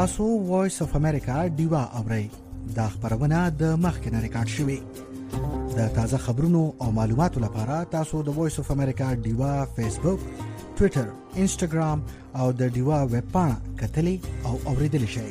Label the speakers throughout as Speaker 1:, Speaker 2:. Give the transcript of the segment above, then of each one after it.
Speaker 1: تاسو وایس اف امریکا ډیوا اورئ. دا خبرونه د مخکنه ریکارډ شوې. د تازه خبرونو او معلوماتو لپاره تاسو د وایس اف امریکا ډیوا فیسبوک، ټوئیټر، انسټاګرام او د ډیوا ویب پاڼه کتلې او اوریدل شئ.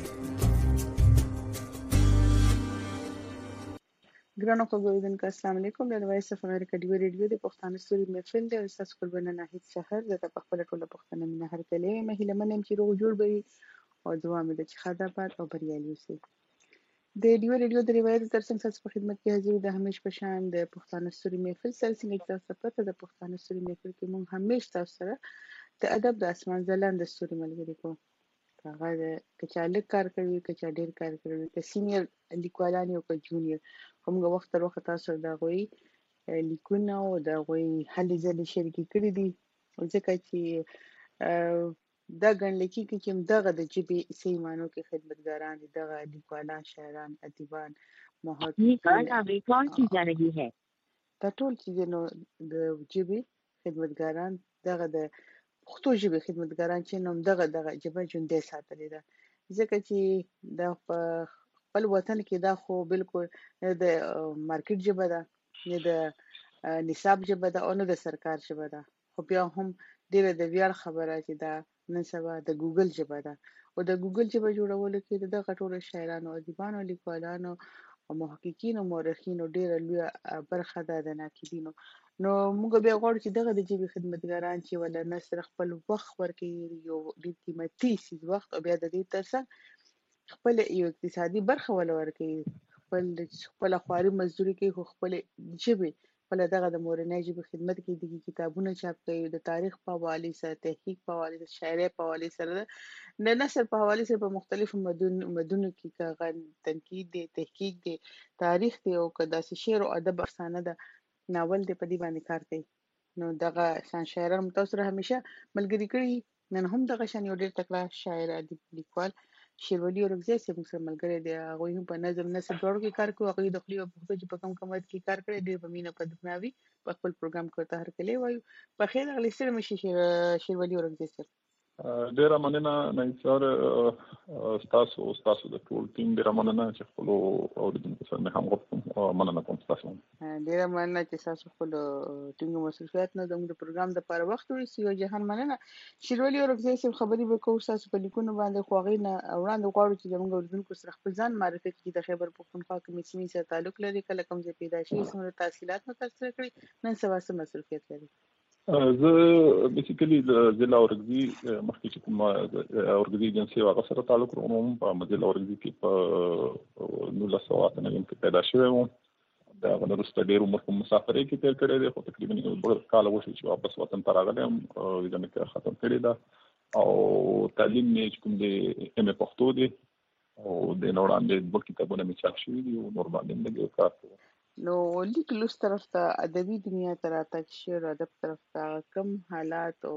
Speaker 2: ګرانو خبرونه السلام علیکم. د وایس اف امریکا ډیوا ریډیو د پښتون ستوري محفل د استاد قربانه ناهید شهر د خپل ټوله پښتنه منه هر کله مهله منم چې روغ جوړ وي او دعا مې د خدابات او بریالي اوسئ. د ډیوا ریډیو د روایت ترڅنګ تاسو په خدمت کې حاضر د همیش په شان د پښتون ستوري محفل سره څنګه تاسو پته د پښتون ستوري محفل کې مونږ همیش تاسو سره د ادب د اسمان ځلانده ستوري ملګری کوو. هغه د کچالک کار کوي، کچا ډیر کار کوي، د سینیئر لیکوالان او د جونیئر کومه وخت تر وخت تاسو دا غوي لیکونه او دا غوي هلي ځلې شریکي کړې دي ځکه چې دا ګڼلکی کې کوم دغه د جبې سیمانو کې خدمتګاران دي، دغه لیکوالان، شاعران، ادیبان، محققین دا ټول چې نو د جبې خدمتګاران دغه د پښتو ژبې خدمتګاران چې نوم دغه جبه ژوندۍ ساتلې ده ځکه چې د خپل وطن کې دا خو بالکل د مارکیټ ژبه ده، نه د نصاب ژبه ده او نه د سرکار ژبه ده، خو بیا هم ډیره د ویاړ خبره چې دا نن سبا د ګوګل ژبه ده او د ګوګل ژبه جوړولو کې د غټورو شاعرانو، ادیبانو، لیکوالانو او محققینو او مورخینو ډیره لوی برخه ده د ناقدینو. نو موږ بیا غواړو چې دغه د جبې خدمتګاران چې ولا نه سره خپل وخت ورکړي، یو ډیر قیمتي سیز وخت او بیا د دې ترڅنګ خپل یو اقتصادي برخه ولا ورکړي، خپل خواري مزدوري کوي، خو خپل جبې خپل دغه د مورنۍ ژبې خدمت کوي، د کتابونو چاپ کوي، د تاریخ په حواله سره، تحقیق په حواله سره، شاعرۍ په حواله سره، د نثر په حواله سره په مختلفو مدونو کې کاغه تنقید دی، تحقیق دی، تاریخ دی او کدا شعر او ادب افسانه ده، ناول دی، په دې باندې کار کوي. نو دغه شان شاعران متوسره همیشه ملګری کړي. نن هم دغه شان یو ډیر تکړه شاعر ادیب لیکوال شیروالي اورګزی چې موږ سره ملګری دی، هغه هم په نظم نثر جوړ کې کار کوي، هغه د خپل پښتو ژبه په کوم کې کار کوي، ډیر په مینه په دماوي په خپل پروګرام کې ته هر کله وایو په خیر غلی سره مشي شیروالي اورګزی سره
Speaker 3: ډیره مننه نه سر تاسو د ټول ټیم ډیره مننه چې خپل اوریدونکو سره هم غوښتم مننه کوم تاسو
Speaker 2: ډیره مننه چې تاسو خپل ټینګ مصرفیات نه د پروګرام د لپاره وخت ورسې او جهان مننه. شیروالي اورګزی سره خبرې وکړو تاسو په لیکونو باندې خوغې نه وړاندې غواړو چې موږ اوریدونکو سره خپل ځان معرفي کړي. د خیبر پختونخوا کې سیمې سره تعلق لري، کله کوم ځای پیدا شي، څومره تحصیلات مو ترسره کړي، نن سبا څه مصرفیت لري.
Speaker 3: زه بیسیکلی د ضلع اورګزی مخکې چې کوم اورګزی ایجنسي هغه سره تعلق لرم په ضلع اورګزی کې په 1998 کې پیدا شوی وم. دا وروسته ډېر عمر په مسافرۍ کې تیر کړی دی، خو تقریبا یو کال وشو چې واپس وطن ته راغلم، ویزه مې ختم کړې ده او تعلیم مې کوم د ام پښتو دی او د وړاندې دوه کتابونه مې چاپ شوي دي او نور باندې لږ کار کوم.
Speaker 2: نو لیک لوست طرف ته ادبي دنیا ته راتګ، شعر ادب طرف ته کم حالات او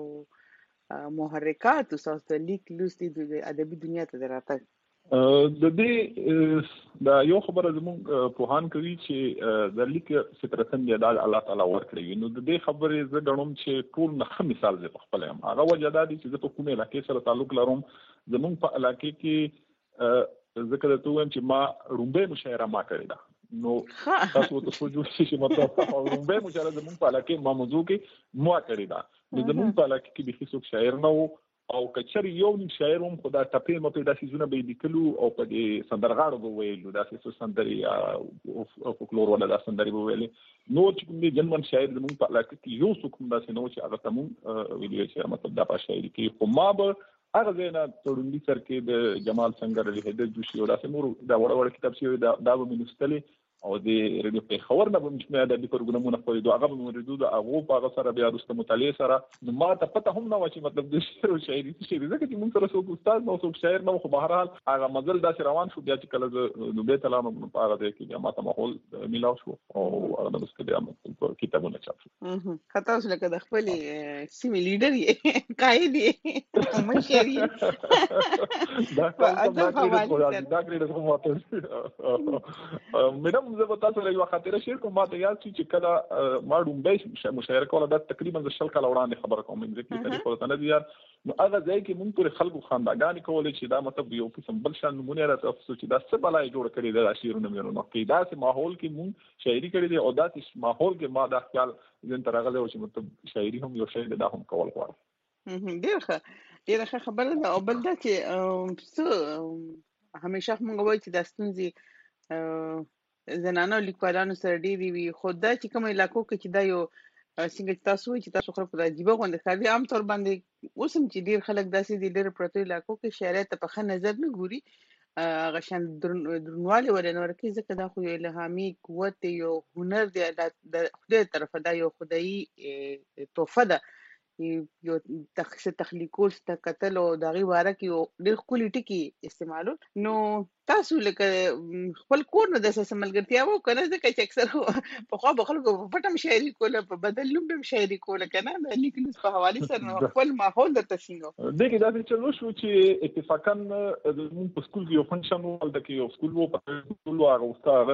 Speaker 2: محرکات او تاسو د لیک لوست د ادبي دنیا ته راتګ
Speaker 3: د دې دا یو خبره زموږ پوهان کوي چې د لیک فطرتن دی د الله تعالی ورکړي. نو د دې خبرې زه غواړم چې ټول نه مثال زه خپل هم هغه وجه دا دي چې زه په کومه علاقې سره تعلق لرم. زموږ په علاقې کې ذکر ته وایم چې ما رومبه مشاعره ما کړې ده. نو تاسو ته څه جوړ شي مطلب رومبه مشاعره زموږ په علاقې ما موضوع کې مو کړې ده. نو زموږ په علاقې کې به هیڅ شاعر نه وو او کچر یو نیم شاعر هم خدا ټپې مو پیدا شي زونه به لیکلو او په دې سندرغاړو به ویلو داسې څه سندري او فولکلور ولا د سندري به ویلې. نو چې کوم دې جنمن شاعر زموږ په علاقې کې یو څوک هم داسې نو چې هغه تمون ویډیو چې مطلب د شاعري کې خو ما به هغه زینا تړوندي سر کې د جمال څنګه علي هدر جوشي او داسې نور دا وړ کتاب چې دا به منستلې او د ریډیو په خبر نه بم چې د پروګرامونو خو دوه هغه موجود او هغه په هغه سره بیا رسته مطالعه سره نو ما ته پته هم نه و چې مطلب د شعر او شاعري څه دی ځکه چې موږ سره څوک استاد نو څوک شاعر نو خو بهر حال هغه مزل داسې روان شو بیا چې کله نو به تلام په هغه دی کې ما ته ماحول ملاو شو او هغه د بیا کتابونه چاپ شو.
Speaker 2: خطا اوس لکه د خپل سیمې لیډر یې قائد یې مشري دا ګریډ خو ماته مېدم
Speaker 3: هم زه به تاسو له یوه خاطره شیر کوم. ما ته یاد شي چې کله ما ډومبی مشاعره کوله، دا تقریبا د 20 کاله وړاندې خبره کوم، ځکه تاریخ ورته نه دی یاد. نو هغه ځای کې مونږ پرې خلکو خنداګانې کولې چې دا مطلب یو قسم بل شان نمونه راته افسوس چې دا څه بلا یې جوړه کړې ده شعرونه مې نو کې داسې ماحول کې مونږ شاعري کړې دي، او داسې ماحول کې ما دا خیال ځین ته راغلی و چې مطلب شاعري هم یو شی دی، دا هم کول غواړم.
Speaker 2: ډېره ښه خبره ده. او بل دا چې څه همیشه موږ وایو چې دا ستونزې زنانه لیکوالانو سره ډېرې وي، خو دا چې کوم علاقو کې چې دا یو څنګه چې تاسو وایي چې تاسو خلکو د عجیبه غوندې ښکاري، عام طور باندې اوس هم چې ډېر خلک داسې دي ډېر پرتو علاقو کې شاعرۍ ته په ښه نظر نه ګوري، هغه شان دروندوالی ولې نه ورکوي، ځکه دا خو یو الهامي قوت دی، یو هنر دی، د خدای طرفه دا یو خدایي تحفه ده، یو تخلیقول څه کتل او د هغې باره کې یو ډېر ښکلي ټکي استعمالول. نو تاسو لکه خپل کور نه داسې څه ملګرتیا وه که نه؟ ځکه چې اکثر پخوا به خلکو په پټ هم شاعري کوله، په بدل نوم به هم شاعري کوله که نه، د لیک لوست په حوالې سره. نو خپل ماحول درته څنګه و؟
Speaker 3: دې کې داسې چل وشو چې اتفاقا زموږ په سکول کې یو فنکشن و، هلته کې یو سکول و، په سکول و هغه استاد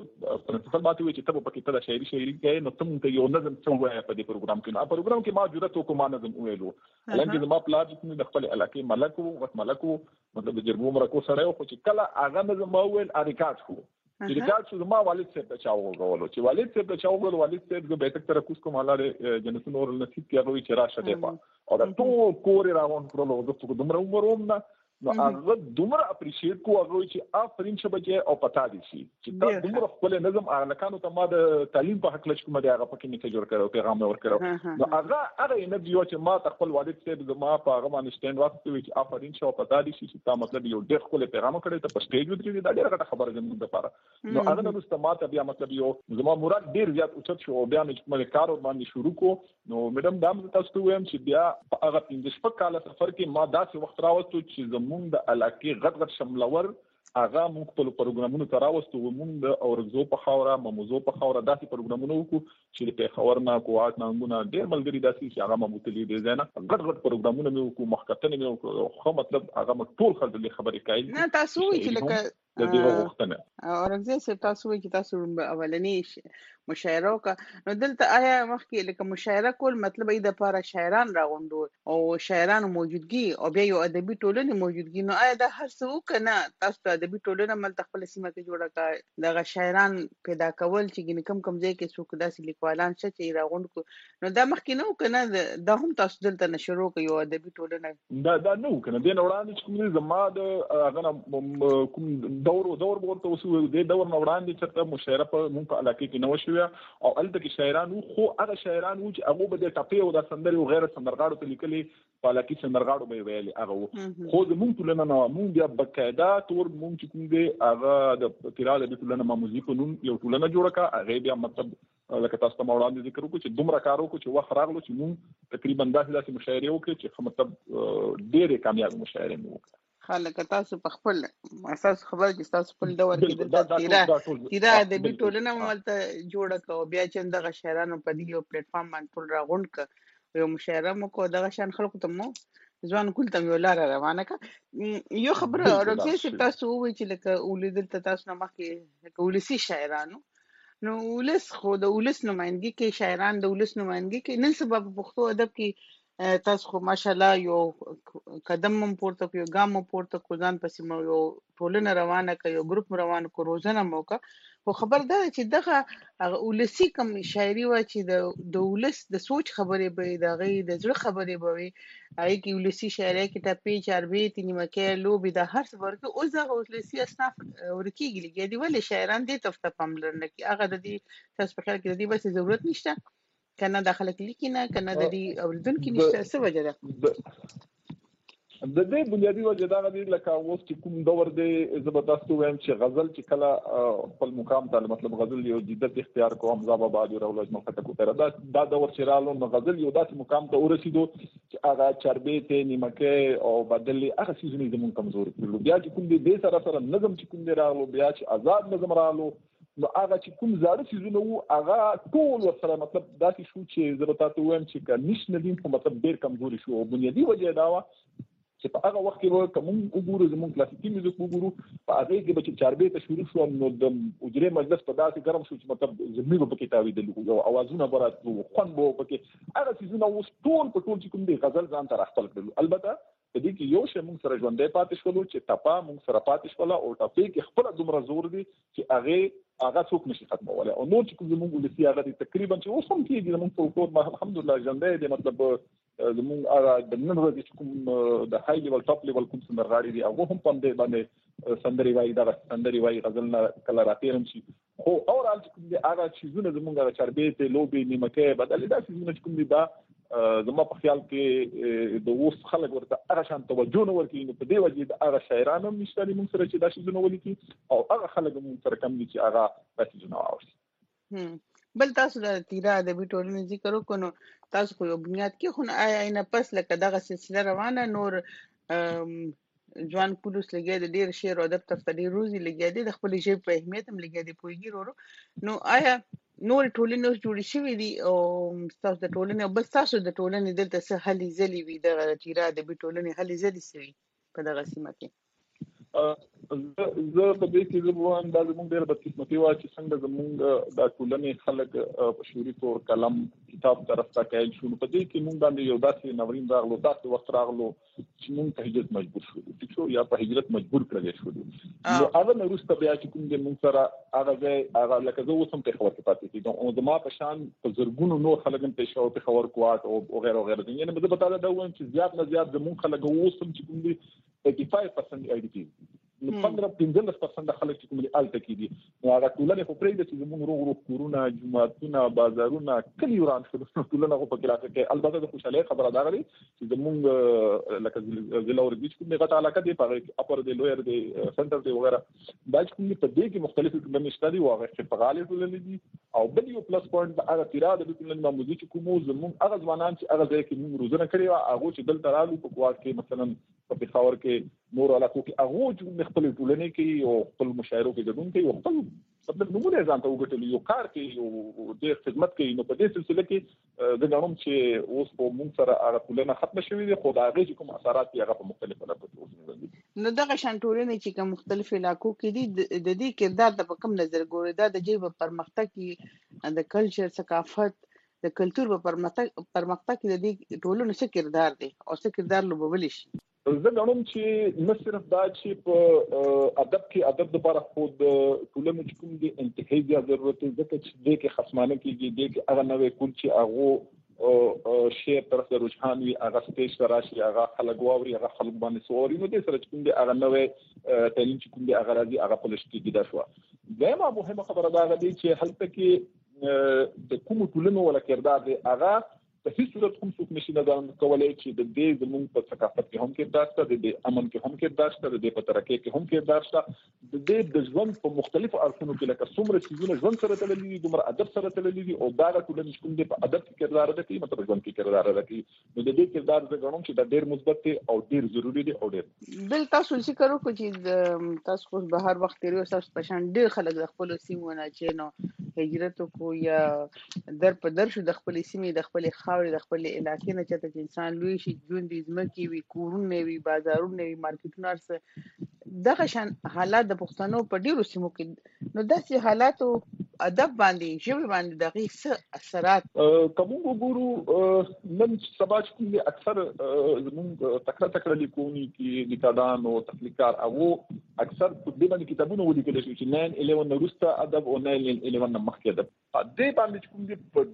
Speaker 3: پرنسپل ماته وویل چې ته به پکې ته د شاعري کوې، نو ته مونږ ته یو نظم څه ووایه په دې پروګرام کې. نو په پروګرام کې ما جرأت وکړو، ما نظم وویلو، حالانکې زما پلار چې د خپلې علاقې ملک و، وخت ملک و، مطلب د جرګو مرکو سړی و، خو چې کله هغه نظم ما وویل ریکارډ شو، چې ریکارډ شو زما والد صاحب ته چا وغولو، چې والد صاحب ته چا وغولو، والد صاحب زه بیتک ته راکوز کوم، الله جنتونه ورنصیب کړي، هغه وایي چې راشه دی خوا، او دا ټول کور یې راغونډ کړلو، زه خو دومره عمر وم نه، نو هغه دومره اپریشیټ کو، هغه وایي چې آفرین شه بچی او پتا دي شي چې تا دومره خپل نظم هلکانو ته ما د تعلیم په حق لچ کوم دی هغه پکې نیکه جوړ کړو، پیغام مې ورکړو. نو هغه انرژي و چې ما ته خپل والد صاحب زما په هغه باندې سټینډ واخیستو چې آفرین شه او پتا دي شي چې تا مطلب یو ډېر ښکلی پیغام کړی ته په سټیج ودرېږي، دا ډېره ګټه خبره زموږ دپاره. نو هغه نه وروسته ما ته بیا مطلب یو زما مراد ډېر زیات اوچت شو، او بیا مې چې کوم کار ورباندې شروع کړو. نو میډم دا مې تاسو ته ووایم چې بیا په هغه 15 کاله سفر کې ما داسې وخت راوستو چې زموږ د علاقې غټ شملور هغه موږ خپل پروګرامونو ته راوستو، موږ د اورګزو په خاوره، مموزو په خاوره داسې پروګرامونه وکړو چې د پېښور نه، کوهاټ نه، ننګونه ډېر ملګري داسې چې هغه ما بوتلي ډېر ځای نه غټ پروګرامونه مې وکړو، مخکتنې مې وکړو، ښه مطلب هغه مو ټول خلک دې خبرې کوي.
Speaker 2: نه تاسو وایي چې لکه
Speaker 3: د دې غوښتنه
Speaker 2: اورګزو صاحب تاسو وایي چې تاسو اولنۍ مشاعره وکړه، نو دلته آیا مخکې لکه مشاعره کول مطلب یې د پاره شاعران راغونډول او شاعرانو موجودګي او بیا یو ادبي ټولنې موجودګي، نو آیا دا هر څه وکنه تاسو ته ادبي ټولنه ملته خپل سیمه کې جوړه کړه، دغه شاعران پیدا کول چې کم ځای کې څوک داسې لیکوالان شته چې راغونډ کو، نو دا مخکې نه وکنه دا هم تاسو دلته نشرو کوي یو ادبي ټولنه؟ دا نه وکنه، دې نه وړاندې چې کوم زما د هغه کوم دور ورته وسو، دې دور نه وړاندې چې مشاعره په مونږ په علاقې کې نه وشوه، او هلته کې شاعران وو، خو هغه شاعران وو چې هغه به د ټپې او د سندرې او غیره سندرغاړو ته لیکلي، په علاقې سندرغاړو به یې ویلي هغه وو، خو زمونږ ټولنه نه وه، مونږ بیا باقاعده طور مونږ چې کوم دی هغه د تیرا ادبي ټولنه ماموزي په نوم یو ټولنه جوړه کړه، هغې بیا مطلب لکه تاسو ته ما وړاندې ذکر وکړو چې دومره کار وکړو چې وخت راغلو چې مونږ تقریبا داسې مشاعرې وکړې چې مطلب ډېرې کامیابې مشاعرې مې وکړه. خلک تاسو په خپل اساس خبر چې تاسو خپل دور کې د تیرا ادبي ټولنه ملته جوړه کړو، بیا چې دغه شاعرانو په دې یو پلیټ فارم باندې ټول راغونډ کړ، یو مشاعره مو کو، دغه شان خلکو ته مو ځوان کول ته یو لار روانه کړه. یو خبره اورګزو صاحب تاسو وایي چې لکه ولیدل تاسو نه مخکې لکه ولسي شاعرانو، نو ولس خو د ولس نمائندګي کې شاعران د ولس نمائندګي کې نن سبا په پښتو ادب کې تاسو خو ماشاءالله یو قدم هم پورته کړ، یو ګام هم پورته کړ، ځان پسې مو یو ټولنه روانه کړه، یو ګروپ روانه کړ، روزنه مو وکړه، خو خبر دا چې دغه ولسي کوم شاعري وه چې د ولس د سوچ خبرې به وي، د هغې د زړه خبرې به وي، هغې کې ولسي شاعرۍ کې ټپې، چاربیتې، نیمکۍ، لوبې، دا هر څه به ورکوي. اوس دغه ولسي اصناف ورکېږي لږ دي، ولې شاعران دې ته پاملرنه کوي؟ هغه د دې تاسو په خیال کې د دې بس ضرورت نشته کنه دا خلک لیکي نه کنه د دې اوریدونکي نشته، څه وجه ده؟
Speaker 3: د دې بنیادی وجه دا دی لکه اوس چې کوم دور دی، زه به تاسو وایم چې غزل چې کله خپل مقام ته مطلب غزل یو جدت اختیار کوو، حمزه بابا دی راول اجمل خټک ته دا دور چې رالو، نو غزل یو داسې مقام ته ورسېدو چې هغه چربیتې، نیمکۍ او بدلې هغه څیزونه زموږ کمزوري کړلو. بیا چې کوم دی دې سره نظم چې کوم دی راغلو، بیا چې آزاد نظم راغلو، نو هغه چې کوم زاړه څیزونه وو هغه ټول ورسره مطلب داسې شو چې زه به تاسو ووایم چې که نش نه دي خو مطلب ډېر کمزوري شو. او بنیادي وجه دا وه چې په هغه وخت کې کوم وګورو زموږ کلاسیکي میوزیک وګورو په هغه کې به چې چاربې ته شروع شو نو د اجرې مجلس په داسې ګرم شو چې مطلب زموږ په کې تاویدل او اوازونه براتلو خوند به پکې هغه څیزونه اوس ټول چې کوم دی غزل ځان ته راخپل کړل. البته په دې کې یو شی موږ سره ژوندۍ پاتې شولو چې ټپه موږ سره پاتې شوله او ټپې کې خپل دومره زور دی چې هغه څوک نشي ختمولی او نور چې کوم زموږ ولسي هغه دی تقریبا چې اوس هم کېږي زموږ فولکلور الحمدلله ژوندی دی. مطلب زموږ هغه د نن ورځې چې کوم د های لیول ټاپ لیول کوم سندرغاړي دي هغه هم په دې باندې سندري وایي دغه سندري وایي غزل نه کله راتېرم شي خو اورال چې کوم دی هغه چیزونه زموږ هغه چربې ته لوبې نیمکې بدلې دا چیزونه چې کوم دی دا زما په خیال کې د اوس خلک ورته هغه شان توجه نه ورکوي نو په دې وجې د هغه شاعران هم نشته دي موږ سره چې دا شیزونه ولیکي او هغه خلک موږ سره کم دي چې هغه دا شیزونه واوري.
Speaker 2: بل تاسو د تیرا ادبي ټولنې ذکر وکړو تاسو خو یو بنیاد کې خو آیا نه پس لکه دغه سلسله روانه نور ځوان پولیس لګیا د ډیر شعر او ادب تر ډیر روزي لګیا دي د خپل ژبې په اهمیت هم لګیا دي پوهیږي ورو نو آیا نور ټولنې جوړې شوې دي او تاسو د ټولنې او بل تاسو د ټولنې دلته څه هلي ځلي وي د تیرا ادبي ټولنې هلي ځلي سوي په دغه سیمه کې؟
Speaker 3: زه په دې کې زموږ دا زموږ ډېر بدقسمتي وه چې څنګه زموږ د ټولنې خلک په شعوري طور قلم کتاب طرف ته کایل شو نو په دې کې موږ باندې یو داسې ناورین راغلو داسې وخت راغلو چې موږ په هجرت مجبور شولو ټیک شو یا په هجرت مجبور کړل شولو نو هغه نه وروسته بیا چې کوم دې موږ سره هغه لکه زه اوس هم پېښور کې پاتې کېږم او زما په شان په زرګونو نور خلک هم پېښور کوټ او غیره وغیره دي یعنې زه به تاسو دا وایم چې زیات نه زیات زموږ خلک اوس هم چې کوم دي 85% IDP نو 15-15% خلک چې کوم دي الته کې دي نو هغه ټولنه خو پرې د چې زموږ روغ کورونه جماعتونه بازارونه کلی وران شول ټولنه خو په کلاکه کې البته د خوشاله خبره دا غري چې زموږ لکه ضلع ورګیچ کوم غټه علاقه دی په اپر دی لویر دی سنټر دی وغیرہ دا چې کوم په دې کې مختلفو ټولنې شته دي او هغه چې په غالي ټولنې دي او بل یو پلس پوینټ هغه تیرا د ټولنې معمولی چې کوم زموږ هغه ځوانان چې هغه ځای کې موږ روزنه کړې و هغه چې دلته راغلي په کوټ کې مثلا په پېښور کې نور علاقو کې هغه چې خپل ټولنې کې او خپل مشاعرو کې ګډون کوي او خپل مطلب نمونه ځان ته وګټل یو کار کوي او د خدمت کوي نو په دې سلسله کې د غنوم چې اوس په موږ سره هغه ټولنه ختم شوې دي خو دا هغه کوم اثرات هغه په مختلفو علاقو کې
Speaker 2: نو دغه شان ټولنې چې کوم مختلف علاقو کې دي د دې کردار د په کوم نظر ګوري دا د جيب پرمختګ کې د کلچر ثقافت د کلچر په پرمختګ کې د دې ټولنې څه کردار دی او څه کردار لوبولی شي؟
Speaker 3: زه غواړم چې نه صرف دا چې په ادب لپاره خود ټولنه چې کوم دي انتخابي ضرورت ځکه چې د کې خصمانه کېږي د کې هغه نوې کول چې هغه شعر طرف ته رجحان وي هغه سټیج ته راشي هغه خلک واوري هغه خلک باندې سووري نو د سره چې کوم دي هغه نوې تعلیم چې کوم دي هغه راځي هغه په لشتي کې دا شو دغه مهمه خبره دا غدي چې هلته کې د کوم ټولنو ولا کردار دی هغه په هیڅ صورت کوم څوک نشي نه کولای چې د دې زموږ په ثقافت کې هم کردار شته د دې امن کې هم کردار شته د دې په ترقۍ کې هم کردار شته د دې د ژوند په مختلفو اړخونو کې لکه څومره چیزونه ژوند سره تړلي دي دومره ادب سره تړلي دي او دا ټولنه کوم دي په ادب کې کردار ادا کوي مطلب ژوند کې کردار ادا کوي نو د دې کردار زه غواړم چې دا ډېر مثبت دی او ډېر ضروری دی او ډېر
Speaker 2: بل تاسو ذکر وکړئ چې تاسو خو به هر وخت تیرو تاسو په شان ډېر خلک د خپل سیمو نه چې نو هجرت کو یا در په در شو د خپل سیمې د خپل خاورې د خپل علاقې نه چې انسان لوی شي ژوند دې ځمکې وي کورونه وي بازارونه وي مارکیټونه ارسه دغه شان حالات د پښتنو په ډیرو سیمو کې نو داسې حالاتو ادب باندې ژبه باندې دغه څه اثرات
Speaker 3: کوم وګورو نن سبا چې اکثر زموږ تکړه لیکونکي کې لیکدان او تخلیقار او اکثر په دې باندې کتابونه ولیکل شي چې 9/11 وروسته ادب او 9/11 مخکې ادب دې باندې کوم دي په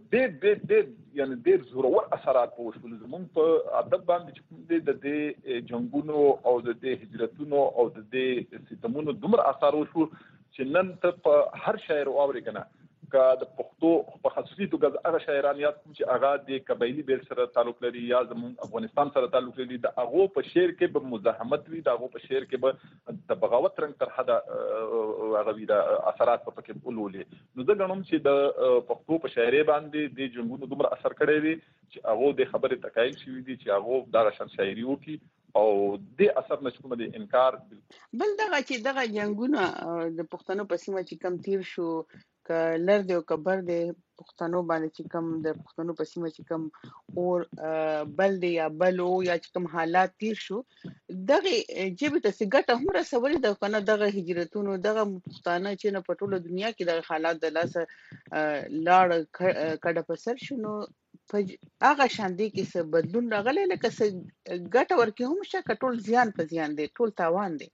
Speaker 3: دې یعنی ډېر زورور اثرات پوښتل زموږ په ادب باندې چې د دې جنگونو او د دې هجرتونو او د دې ستمونو دومره اثر وشو چې نن ته په هر شاعر واوري کنه کا د پښتو په خصوصي توګه هغه شاعران یاد کوم چې هغه د قبایلی بیل سره تعلق لري یا زموږ افغانستان سره تعلق لري د هغه په شعر کې به مزاحمت وي د هغه په شعر کې به د بغاوت رنګ تر حدا هغه وی د اثرات په کې ولولې نو زه غواړم چې د پښتو په شاعري باندې د جنګونو دومره اثر کړی دی چې هغه د خبرې تکایل شوی دی چې هغه دغه شان شاعري وکي او د اثر نشکوم د انکار
Speaker 2: بل دغه چې دغه جنگونه د پښتنو په سیمه چې کم تیر شو ک لر دی او کبر دی پښتنو باندې چې کوم د پښتنو په سیمه چې کوم اور بل دی یا بلو یا چې کوم حالات تیر شو دغه جبه ته څنګه هم رسولي د کنه دغه هجرتونو دغه پښتانه چې نه په ټوله دنیا کې دغه حالات د لاسه لاړ کډه پسر شنو هغه شان دي کې څه بدلون راغلی لکه څه ګټه ورکې هم شته کټول زیان په زیان دي ټول تاوان دي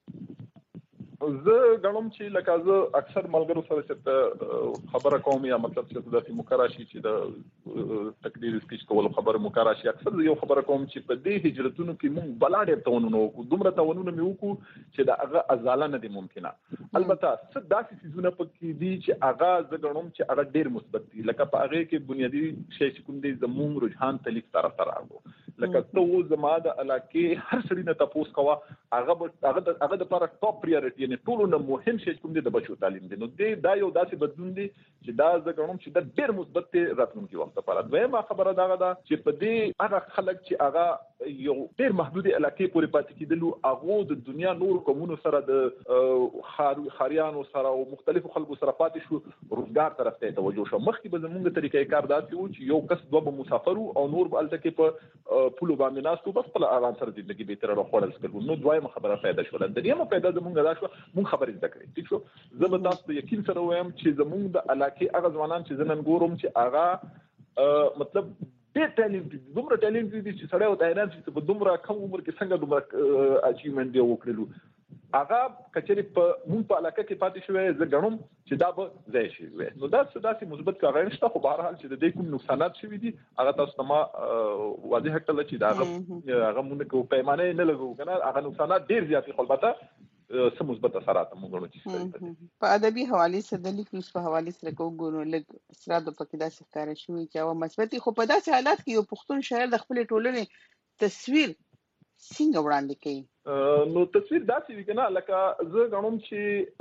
Speaker 3: زه غواړم چې لکه زه اکثر ملګرو سره چې خبره کوم یا مطلب چې د مکراشي چې د تقریر سپیچ کول خبره مکراشي اکثر یو خبره کوم چې په دې هجرتونو کې مونږ بلاډه تاونونه وکړو دومره تاونونه مې وکړو چې دا هغه ازاله نه دي ممکنه البته څه داسې چیزونه پکې دي چې هغه زه غواړم چې هغه ډیر مثبت دي لکه په هغه کې بنیادی شی چې کوم دي زموږ رجحان تلیف طرف ته راغلو لکه ته زما د علاقې هر سړي نه تاسو کوه هغه د لپاره ټاپ پریورټی یعنی ټولو نه مهم شی کوم دی د بچو تعلیم دی نو دا یو داسې بدلون دی چې دا زه غواړم چې د ډیر مثبت راتلونکي وخت لپاره دویمه خبره دا ده چې په دې هغه خلک چې هغه یو ډیر محدود علاقې پورې پاتې کېدلو هغه د دنیا نور قومونو سره د خاریانو سره او مختلفو خلکو سره پاتې شو روزګار طرف ته توجه شو مخکې به زموږ طریقې کار داسې و چې یو کس دوه مسافرو او نور به الته کې په پولو باندې ناستو بس خپل آرام سره ژوندۍ به تر راخوړل سکلو نو دویمه خبره پیدا شوه د دې پیدا زموږ دا شو مونږ خبرې زده کړې ٹھیک شو زه به تاسو ته یقین سره وایم چې زموږ د علاقې هغه ځوانان چې زنن ګورم چې هغه مطلب ډېر ټالنټ دومره ټالنټ دي چې سړی او تایران چې په دومره کم عمر کې څنګه دومره اچیومنت دی وکړلو هغه کچېری په مونږ په علاقه کې پاتې شوی زه غنوم چې دا به ځای شي نو دا څه مثبت کار نشته خو بهر حال چې د دې کوم نقصانات شوي دي هغه تاسو ته ما واضح کړل چې دا هغه مونږ کو پیمانه نه لګو کنه هغه نقصانات ډېر زیات دي خو البته سم مثبت اثرات موږ غواړو چې
Speaker 2: په ادبي حواله سره د لیک په حواله سره کوو لګ سره د پکې داسې ښکار شوی چې او مثبتي خو په داسې حالات کې یو پښتون شاعر د خپل ټولنې تصویر څنګه وړاندې کوي
Speaker 3: نو تصویر داسې وي کنه لکه زه غواړم چې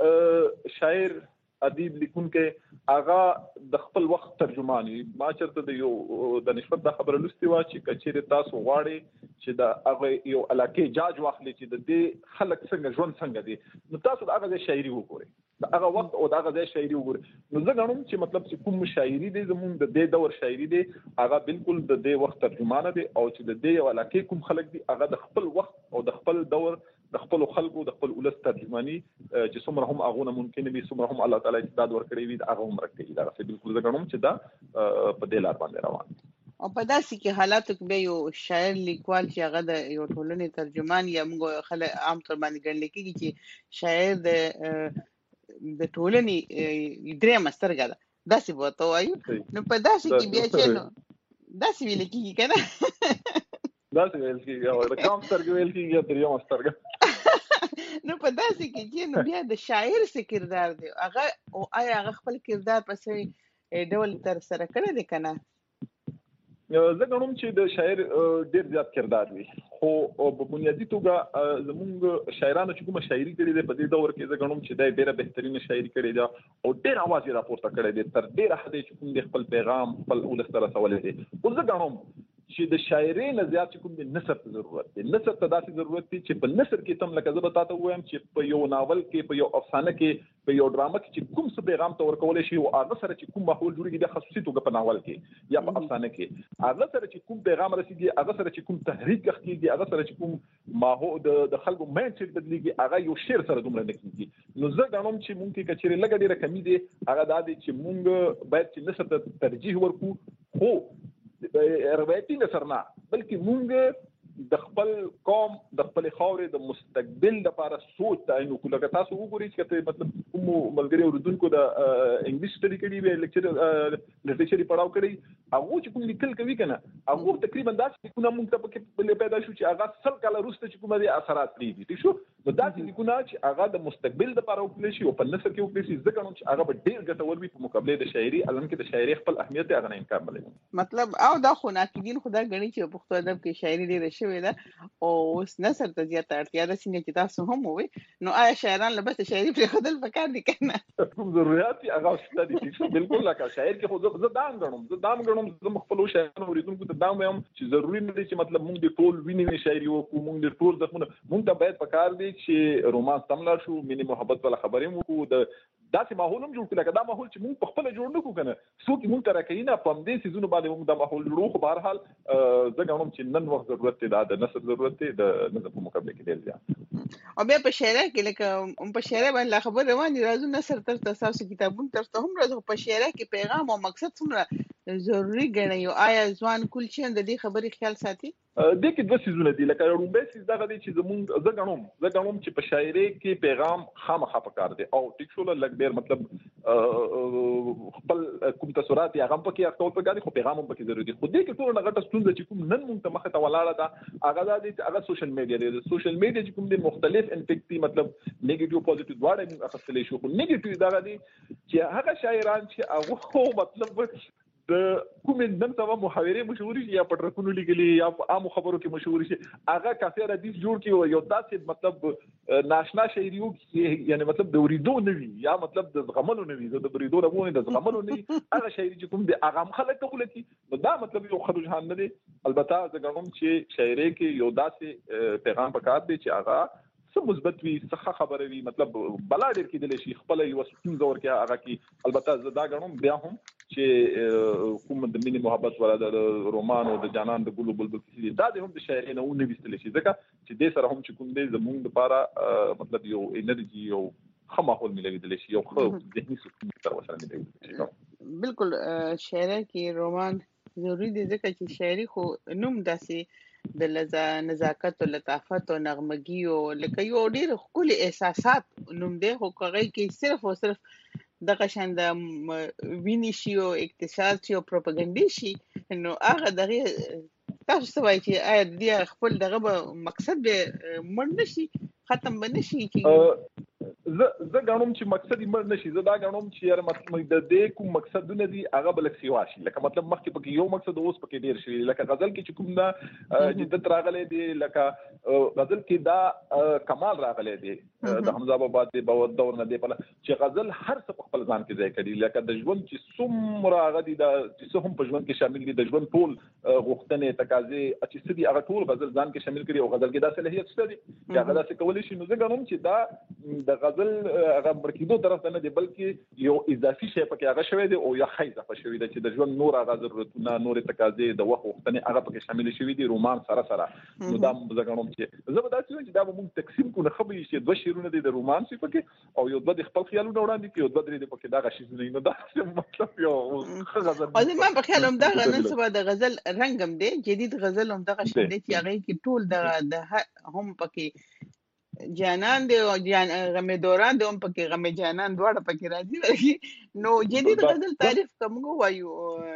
Speaker 3: شاعر ادیب لیکونکي هغه د خپل وخت ترجمانی ما چرته د یو د نسبت د خبره لستي وا چې کچېره تاسو غواړي چې د هغه یو علاقې جاج واخلي چې د دې خلک څنګه ژوند څنګه دي نو تاسو د هغه شاعري وګورئ د هغه وخت او د هغه شاعري وګورئ نو زه غواړم چې مطلب چې کوم شاعري دي زموږ د دې دور شاعري دي هغه بالکل د دې وخت ترجمانه دي او چې د دې علاقې کوم خلک دي هغه د خپل وخت او د خپل دور د خپل خلکو د خپل ولس ترجمانی چې څومره هم هغه ممکن دي څومره هم الله تعالی استعداد ورکړي وي هغه هم راکړي دا بالکل زه غواړم چې دا په دې لار باندې روان
Speaker 2: او په داسې کې حالاتو کې به یو شاعر لیکوال چې هغه د یو ټولنې ترجمان یا موږ خلک عام طور باندې ګڼل کېږي چې شاعر د ټولنې درې مسترګه ده داسې بوته وایو نو په داسې کې بیا چې نو داسې ویل کېږي کنه
Speaker 3: داسې ویل کېږي او د کوم سترګې ویل کېږي درې مسترګه
Speaker 2: نو په داسې کې چې نو بیا د شاعر څه کردار دی هغه او آیا هغه خپل کردار پسې ډول تر سره کړی دی کنه
Speaker 3: زه غواړم چې د شاعر ډېر زیات کردار وي خو په بنیادی توګه زموږ شاعرانو چې کومه شاعري کړې ده په دې دور کې زه غواړم چې دا ډېره بهترینه شاعري کړې ده او ډېر اواز یې راپورته کړی دی تر ډېره حد چې کوم خپل پیغام خپل ولس ته رسولی دی او زه غواړم چې د شاعرۍ نه زیات کوم د نثر ته ضرورت دی نثر ته داسې ضرورت دی چې په نثر کې تم لکه زه به تاسو وایم چې په یو ناول کې په یو افسانه کې په یو ډرامه کې چې کوم څه پیغام ته ورکول شي او هغه سره چې کوم ماحول جوړیږي د خصوصي توګه په ناول کې یا په افسانه کې هغه سره چې کوم پیغام رسیږي هغه سره چې کوم تحریک کېږي هغه سره چې کوم ماحول د خلکو مایند سیټ بدلیږي هغه یو شعر سره دومره نه کېږي نو زه غواړم چې مونږ کې کچېره لګ ډېره کمی دي هغه دا دی چې مونږ باید چې نثر ته ترجیح ورکړو خو روایتي نثر نه بلکې مونږ د خپل قوم د خپل خاورې د مستقبل لپاره سوچ تعین وکړو لکه تاسو وګورئ چې مطلب کوم ملګری اوردونکو د انګلیش سټډي کړي وي لیکچر پڑھاو کړي هغه چې کوم لیکل کوي کنه هغه تقریبا داسې کومه مونږ ته پکې پیدا شو چې هغه سل کاله وروسته چې کومه دي اثرات لري دي شو نو داسې لیکونه چې هغه د مستقبل لپاره وکړي شي او په نثر کې وکړي شي ځکه چې هغه به ډېر ګټور وي په مقابله د شاعري الان کې د شاعري خپل اهمیت هغه نه انکار ملي
Speaker 2: مطلب او دا خو ناقدین خدا غني چې په پښتو ادب کې شاعري ډېره شوې ده او اوس نثر ته زیاته اړتیا ده څنګه چې تاسو هم وي نو آیا شاعران لبس شاعري په خدل پکار دي کنه
Speaker 3: کوم ضرورت هغه شته دي بالکل لکه شاعر کې خو زه دام غنم هم زه خپل شاعرانو اوریدونکو ته دا وایم چې ضروري نه دی چې مطلب موږ د ټول ویني شاعري وکړو، موږ د ټول زخمونه موږ ته باید پکار دی چې رومانس تملا شو، مینه محبت ولا خبرې وکړو، د داسې ماحول هم جوړ کړو لکه دا ماحول چې موږ په خپل جوړ نه کړو کنه څوک موږ ته راکوي نه په همدې سيزونو باندې موږ دا ماحول جوړو. خو بهر حال زه ګڼم چې نن وخت ضرورت دی د نثر ضرورت دی د نظم په مقابله کې دی ځا
Speaker 2: او بیا په شاعرۍ کې لکه په شاعرۍ باندې خبر روان دي راځو نثر تر تاسو کتابونو تر ته هم راځو په شاعرۍ کې پیغام او مقصد څومره ضروری ګڼي او آیا ځوان کول چې د دې خبرې خیال ساتي؟
Speaker 3: د کې دوه سيزونه دي لکه رومبه سيز دغه دي چې زه ګڼم چې په شاعرۍ کې پیغام خامخا پکار دی او ټیک شو لکه ډېر مطلب خپل کوم تاثیرات یا غم پکې اخته په غاړي خو پیغام هم پکې ضروري دي. خو دې کې ټول غټه ستونزه چې کوم نن موږ ته مخه ته ولاړه ده هغه د هغه سوشل میډیا دی. سوشل میډیا چې کوم دي مختلف امپیکټ دي مطلب نیگیټیو پوزټیو دواړه موږ اخستلې شو. خو نیگیټیو دا دي چې هغه شاعران چې هغه مطلب د کومې نن سبا محاورې مشهوري یا په ټرکونو لګلي یا په عامو خبرو کې مشهوري شي هغه کافي حدیث جوړ کی یو داسې مطلب ناشنا شاعریو یعنی مطلب د ورېدو نه وي یا مطلب د زغملو نه وي د ورېدو نه وونه د زغملو نه هغه شاعري چې کوم د اغام خلک ته خلک نو دا مطلب یو خرجان نه دی. البته زه ګڼم چې شاعري کې یو داسې پیغام پکار دی چې هغه څه مثبت وي څه خبره وي مطلب بلا ډېر کېدلی شي خپل یو سپین زور کې هغه کې. البته زه دا ګڼم بیا هم چې کوم د مینې محبت ولا د رومان او د جانان د ګلو بلبل کیسې دا د هم د شاعرۍ نه ونه ویستل شي ځکه چې دې سره هم چې کوم دې زموږ لپاره مطلب یو انرژي یو ښه ماحول ملوي شي یو ښه ذهني سکون سره وسره ملوي شي.
Speaker 2: بالکل شاعرۍ کې رومان ضروري دی ځکه چې شاعري خو نوم داسې د نزاکت او لطافت او نغمګي او لکه یو ډېر ښکلي احساسات نوم دی خو هغه کې صرف او صرف دغه شان د ویني شي او اقتصاد شي او پروپاګاندا شي نو هغه دغه تاسو څه وایي چې آیا د خپل دغه مقصد به مړ نشي ختم به نشي چې
Speaker 3: زه ګڼم چې مقصد یې مړ نشي. زه دا ګڼم چې یار مطلب د دې کوم مقصدونه دي هغه بل سیوا شي لکه مطلب مخکې پکې یو مقصد اوس پکې ډیر شي لکه غزل کې چې کوم دا جدت راغلی دی لکه غزل کې دا کمال راغلی دی د حمزه بابا دی په دور نه دی په چې غزل هر څه په خپل ځان کې ځای کړي لکه د ژوند چې څومره هغه دي چې څه هم په ژوند کې شامل دي د ژوند ټول غوښتنې تقاضې چې څه دي هغه ټول غزل ځان کې شامل کړي او غزل کې دا صلاحیت شته دي چې هغه داسې کولی شي. نو زه ګڼم چې دا د غزل هغه مرکیدو طرف ته نه دی بلکې یو اضافي شی پکې هغه شوی دی او یا ښه اضافه شوی دی چې د ژوند نور هغه ضرورتونه نورې تقاضې د وخت غوښتنې هغه پکې شامل شوي دي رومان سره نو دا زه ګڼم چې زه به داسې وایم چې دا به موږ تقسیم کړو نه ښه به چې دوه شعرونه دي د رومان شي پکې او یو دوه د خپل خیالونه وړاندې کړي او دوه درې دي پکې دغه شیزونه نو دا مطلب یو ښه غزل
Speaker 2: او زما په خیال همدغه نن سبا د غزل رنګ هم دی جدید غزل همدغه شی دی چې هغې کې ټول د هم پکې جانان دی او غم دوران دی هم پکې غم جانان دواړه پکې راځي نو جدید غزل تعریف کوم وایو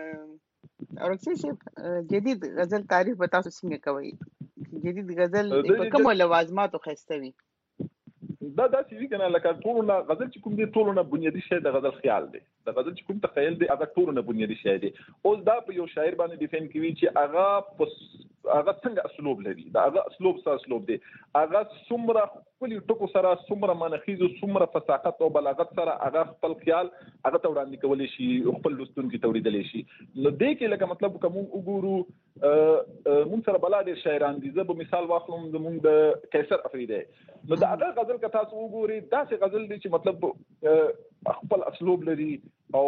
Speaker 2: اورکسي صاحب جدید غزل تعریف به تاسو څنګه کوي؟ جدید غزل په کومو لوازماتو ښایسته وي؟
Speaker 3: دا داسې وي کنه لکه ټولونه غزل چې کوم دی ټولونه بنیادي شی د غزل خیال دی د غزل چې کوم تخیل دی هغه ټولونه بنیادي شی دی. اوس دا په یو شاعر باندې ډیفاین کوي چې هغه څنګه اسلوب لري دا هغه اسلوب دی هغه څومره خپل ټکو سره څومره منخیز او څومره فصاحت او بلاغت سره هغه خپل خیال هغه ته وړاندې کولی شي خپل لوستونکي ته وړاندې شي. نو دې کې لکه مطلب کوم وګورو مونږ سره بلا ډېر شاعران دي. زه به مثال واخلم زمونږ د قیصر افریدی نو د هغه غزل که تاسو وګورئ داسې غزل دی چې مطلب خپل اسلوب لري او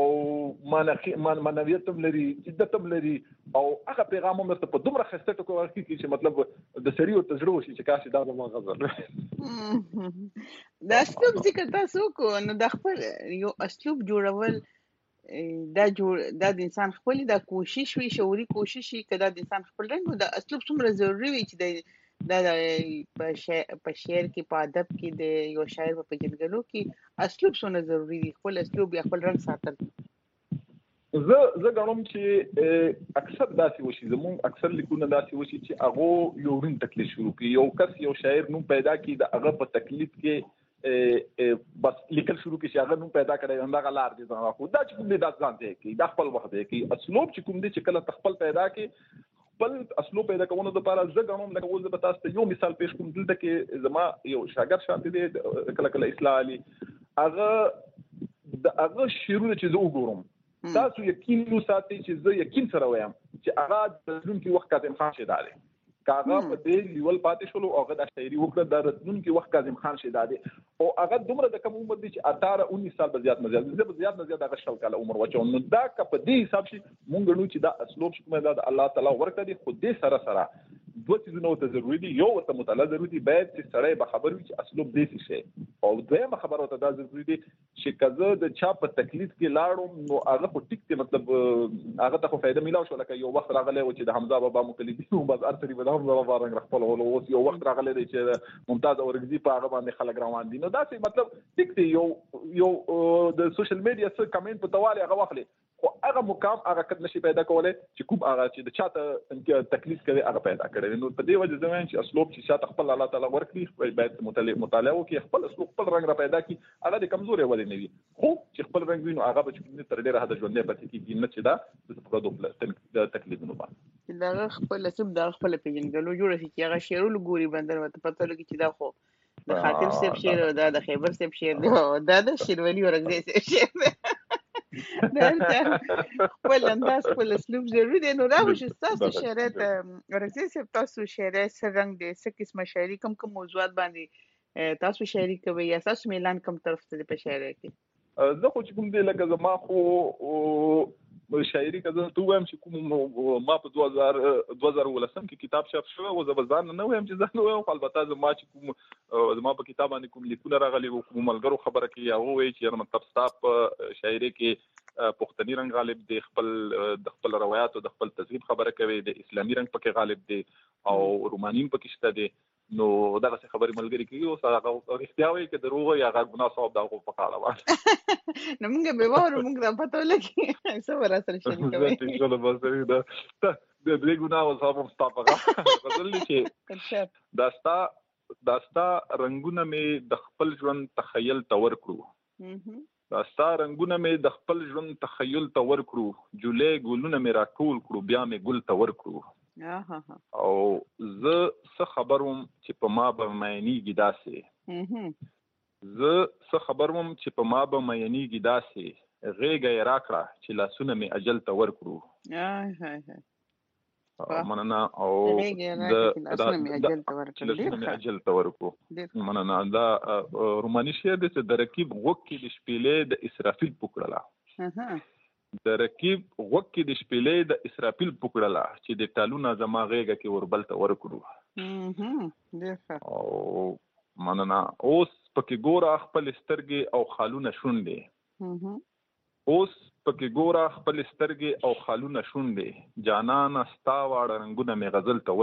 Speaker 3: معنویت هم لري جدت هم لري او هغه پیغام هم درته په دومره ښایسته ټکو ورکړي چې مطلب د سړي ورته زړه وشي چې کاش دا زما غزل
Speaker 2: دا اسلوب ذکر تاسو وکړو نو د خپل یو اسلوب جوړول دا د انسان خپل دا کوشش وي شعوري کوشش وي که دا د انسان خپل رنګ دا اسلوب څومره ضروري وي چې دا په شعر کې په ادب کې د یو شاعر په پیژندګلو کې اسلوب څومره ضروري دی خپل اسلوب یا خپل رنګ ساتل.
Speaker 3: زه ګڼم چې اکثر داسې وشي زموږ اکثر لیکونه داسې وشي چې هغه یو ورین تکلیف شروع کړي یو کس یو شاعر نوم پیدا کړي د هغه په تکلیف کې بس لیکل شروع کړي چې هغه نوم پیدا کړي همدغه لار دي ځان خو دا چې کوم دی دا ځان دی کوي دا خپل وخت دی کوي اسلوب چې کوم دی چې کله خپل پیدا کړي خپل اسلوب پیدا کولو لپاره زه ګڼم لکه اوس به تاسو ته یو مثال پیش کوم دلته کې زما یو شاګرد شانتي دی کله کله اصلاح علي هغه شعرونه چې زه وګورم تاسو یقین وساتئ چې زه یقین سره وایم چې هغه د راتلونکي وخت کاظم خان شیدا دی کاغه په دې لیول پاتې شول او هغه د شاعري وکړه د راتلونکي وخت کاظم خان شیدا دی او هغه دومره د کم عمر دی چې 18-19 سال به زیات نه زیات هغه شل کال عمر وچو نو دا په دې حساب شي مونږ نو چې دا اسلوب چې دا الله تعالی ورکړي خو دې سره دوه چیزونه ته ضروري دي یو ورته مطالعه ضروري دي باید چې سړی به خبر وي چې اسلوب دې شي او دویمه خبره ته دا ضروري دي چې کزه د چا په تکلیف کې لاړم نو هغه خو ټیک دی مطلب هغه ته خو فائدہ ملاو شو لکه یو وخت راغلی و چې د حمزه بابا مکلفي او بازار تری به حمزه بابا رنګ خپل اوس یو وخت راغلی دی چې ممتاز اورګزي په هغه باندې خلک روان دي نو دا څه مطلب ټیک دی یو د سوشل میډیا څخه کمنټ په تواله هغه واخلي خو هغه مقام هغه کد نشي پیدا کولای چې کوم هغه چې د چاته تکلیف کوي هغه پیدا کړي نو په دې وجه زموږ چې اسلوب چې شاته خپل الله تعالی ورکړي باید مطالعه وکړي خپل اسلوب خپل رنگ را پیدا کړي هغه د کمزوري ولې نه وي خو چې خپل رنگ وینو هغه به چې تر ډیره حد ژوندې پاتې کیږي نه چې دا د پردو تکلیف نه باندې
Speaker 2: دا خپل اسلوب دا خپل پیژنګلو جوړ شي چې هغه شعرونه ګوري بندر وته پته لګي چې دا خو د خاطر سیب شعر دا د خیبر سیب شعر دا د شیروالي ورګزي سیب شعر خپل انداز خپل اسلوب ضروري دی نو راوښه تاسو شعرت ورګزي سیب تاسو شعر سرنګ دي څه قسمه شاعري کوم موضوعات باندې تاسو شاعري کوي یا تاسو میلان کوم طرف ته په شاعري کې
Speaker 3: زه خو چې کوم دی لکه زما خو شاعري کزه تو وایم چې کوم ما په 2013 کې کتاب چاپ شو او زبردان نه وایم چې ځنه وایم البته زما چې کوم زما په کتاب باندې کوم لیکونه راغلي او کوم ملګرو خبره کوي هغه وایي چې مطلب تاسو شاعري کې پښتني رنگ غالب دی خپل روایت او د خپل تذهیب خبره کوي د اسلامي رنگ پکې غالب دی او رومانیم پکې شته دی نو دا څه خبرې ملګری کوي او هغه اختیار وي چې دروغ یا هغه ګناه صاحب دا په کاله وایي
Speaker 2: نو موږ به وره موږ دا پته ولګي څه ورا سره شي کوي
Speaker 3: ان شاء الله بس دا د دې ګناه صاحب مستافه غزل چې داستا رنگونه مې د خپل ژوند تخیل تور کړو داستا رنگونه مې د خپل ژوند تخیل تور کړو جولې ګلونه مې راټول کړو بیا مې ګل تور کړو او زه څه خبروم چې په ما به معنیږي داسې زه څه خبروم چې په ما به معنیږي داسې غېږه یې راکړه چې لاسونه مې اجل ته ورکړو مننه او لاسونه مې اجل ته ورکړو مننه دا روماني شعر دی چې د رقیب غوږ کې د شپېلې د اسرافیل پکړله د رقیب غوږ کې د شپېلې د اسرافیل پکړله چې د ټالونه زما غېږه کې وربل ته ورکړو او مننه اوس پکې ګوره خپل سترګې او خالونه شونډې اوس پکې ګوره خپل سترګې او خالونه شونډې جانانه ستا واړه رنګونه مې غزل ته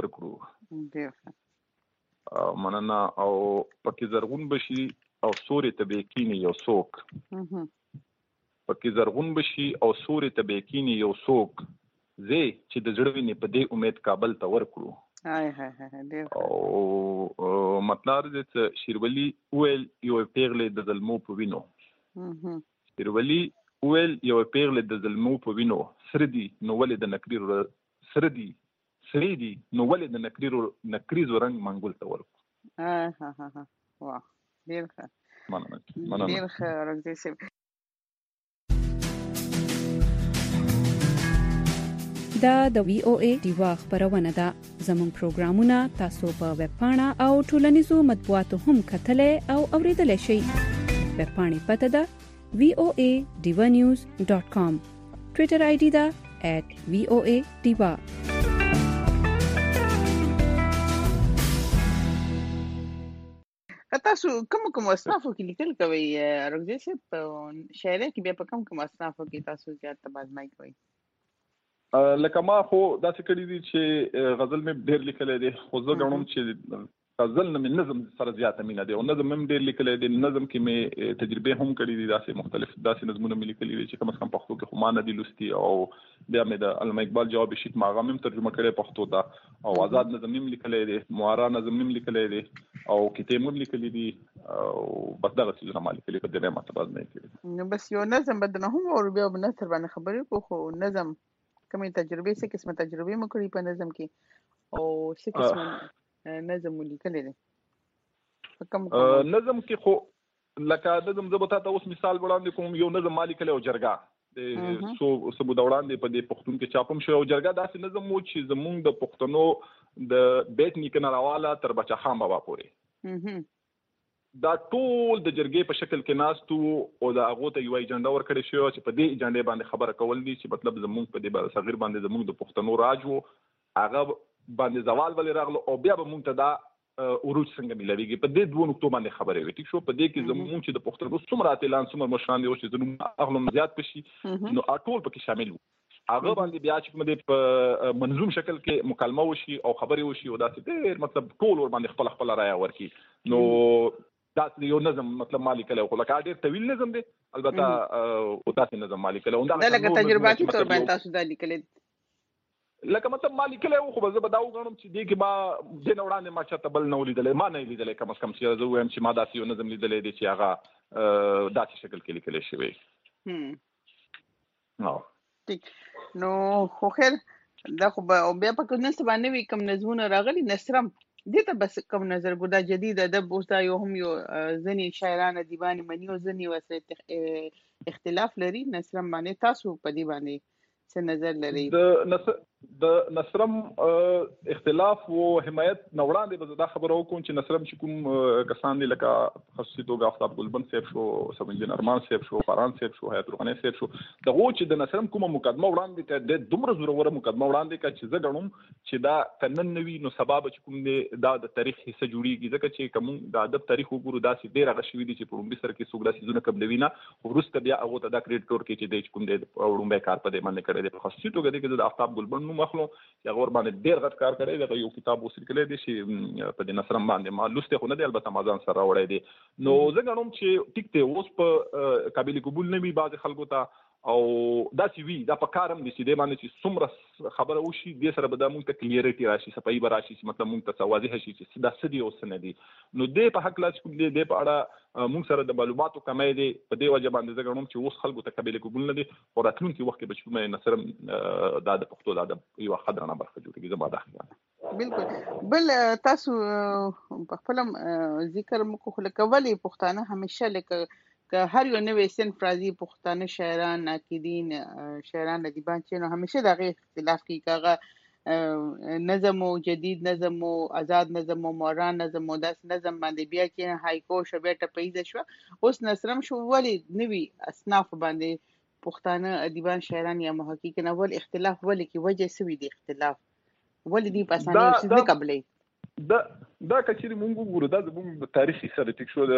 Speaker 3: ورکړو مننه او پکې زرغون بشي او سورې ته بیکینې یو څوک پکې زرغون بشي او سورې ته بیکینې یو څوک زه چې د زړه وینې په دې امید کابل ته ورکړو او مطلب دې چې شیروالي ویل یو پیغلې د ظلمو په وینو شیروالي ویل یو پیغلې د ظلمو په وینو سردي نو ولې د نکریر سردي نو ولې د نکریزو رنگ منګول ته ورکړو
Speaker 2: واه ډیر ښه
Speaker 3: مننه
Speaker 2: ډیر ښه ورګزي سیب
Speaker 4: دا د وی او ای دیوا خبرونه ده زموږ پروګرامونه تاسو په ویب پاڼه او ټولنیزو مطبوعاتو هم کتلای او اوریدلای شئ ویب پاڼې پته ده voanews.com ټوئیټر آی ډی ده @voadiva
Speaker 2: تاسو کوم اصنافو کې لیکل کوي ورګزي سیب شاعري کې بیا په کوم اصنافو کې تاسو زیات تبادمای کوي
Speaker 3: لکه ما خو داسې کړي دي چې غزل مې ډېر لیکلی دی خو زه ګڼم چې غزل نه مې نظم سره زیاته مینه دی او نظم مې ډېر لیکلی دی نظم کې مې تجربې هم کړي دي داسې مختلف داسې نظمونه مې لیکلي دي چې کم از کم پښتو کې خو ما نه دي لوستي او بیا مې د علامه اقبال جواب شیټ ما هغه هم ترجمه کړی پښتو ته او آزاد نظم هم لیکلی دی معارا نظم هم لیکلی دی او کتاب هم لیکلی دي او بس دغه څیزونه ما لیکلي په دې مطلب نه کړي
Speaker 2: نو بس یو نظم بدنه هم او بیا په نثر باندې خبرې خو نظم کومې تجربې څه قسمه تجربې مو کړې په نظم کې او څه قسمه نظم لیکلی دی
Speaker 3: نظم کې خو لکه نظم زه به تاسو اوس مثال وړاندې کوم یو نظم ما لیکلی او جرګه سو سبودوړان په دې پښتون کې چاپم شو او جرګه داسې نظم وو چې زمونږ د پښتنو د بیت نیکنه راواله تر بچا خان بابا پورې دا ټول د جرګې په شکل کې ناستو او دا هغه ته یو ایجنډا ورکړی شو چې په دې ایجنډا باندې خبره کول دي چې مطلب زمونږ په دې صغیر باندې زمونږ د پښتنو راج وو هغه باندې زوال ولې راغلو او بیا به مونږ ته دا اوروج څنګه ملويږي په دې دوه نقطو باندې خبرې وي ټیک شو په دې کې زموږ چې د پښتنو څومره اتلان څومره مشران دي او چې زموږ اغلم زیات پشي نو ټول پکې شامل وو هغه باندې بیا چې کوم دې په منظوم شکل کې مکالمه وشي او خبرې وشي او داسې ډېر مطلب ټول ور باندې خپل رائے ورکي نو دا یو نظم مطلب مالک له خو لکه ډېر طویل نظم دی البته او داسې نظم مالک له
Speaker 2: دا لکه تجرباتي تور باندې تاسو دا لیکل
Speaker 3: لکه مطلب مالک له خو به زه به دا وګڼم چې دې کې ما د نوړانه ما چاته بل نو لیدلې ما نه لیدلې کم از کم چې زه وایم چې ما داسې یو نظم لیدلې دی چې هغه داسې شکل کې لیکل شوی نو
Speaker 2: ټیک نو خو خیر دا خو بیا په کوم څه باندې وی کم نظمونه راغلي نصرم دې ته بس کم نظر ګودا جدید ادب اوس دا یو هم یو ځنی شاعران ادیبان منی او ځنی وسه اختلاف لري نصرم باندې تاسو په دې باندې څه نظر لري
Speaker 3: د نصرم اختلاف او حمایت نوړاندې به دا خبره وکړم چې نصرم چې کوم کسان دي لکه خصوصي توګه آفتاب ګلبند صاحب شو سب انجینر ارمان صاحب شو فران صاحب شو حیات روحانی صاحب شو دغه چې د نصرم کومه مقدمه وړاندې کړه د دومره زوره مقدمه وړاندې کړه چې زه ګڼم چې دا کنن نوي نو سبب چې کوم دی دا د تاریخ حصہ جوړیږي ځکه چې کوم د ادب تاریخ وګورو دا چې ډیر هغه شوی دي چې په لومړي سر کې څوک داسې زونه قبلوي نه ورسته بیا هغه ته دا کریډټ ورکړي چې د کوم دی لومړی کار په دې باندې کړی دی په خصوصي توګه د آفتاب ګلبند نو مخلو هغه ور باندې ډیر غټ کار کړی دی یو کتاب وسیل کړی دی چې په دې نصرم باندې ما لسته خو نه دی البته مازان سره راوړی دی نو زه غواړم چې ټیک ته اوس په قابل قبول نه وي بعض خلکو ته او دا سی وی دا په کارم دي چې د باندې چې څومره خبره وشي د سره به د مونږ ته کلیریټي راشي صفایي به راشي چې مطلب مونږ ته واضح شي چې دا سدي او سن دي نو د په حق لاس کوم دی په اړه مونږ سره د معلوماتو کمی دی په دې وجه باندې زه غواړم چې اوس خلکو ته قابل قبول نه دي او راتلونکي وخت کې به چې نصرم د پښتو د یو خدرانه برخه جوړیږي زما دا خیال
Speaker 2: بالکل بل تاسو په خپل ذکر مکو خلک ولی پښتانه همیشه لکه که هر یو نوې صنف راځي پښتانه شاعران ناقدین شاعران ادیبان چې نو همیشه دغه اختلاف کوي کاغه نظم او جدید نظم او آزاد نظم او موران نظم او داس نظم باندې بیا کې هایکو شبه ټپیزه شو اوس نصرم شو ولی نوی اصناف باندې پښتانه ادیبان شاعران یا محققین اول اختلاف ولی کې وجه سوي دی اختلاف ولی دی په اسانه څه نه قبلې
Speaker 3: دا کچېری مونږ وګورو دا زموږ تاریخي سره ټیک شو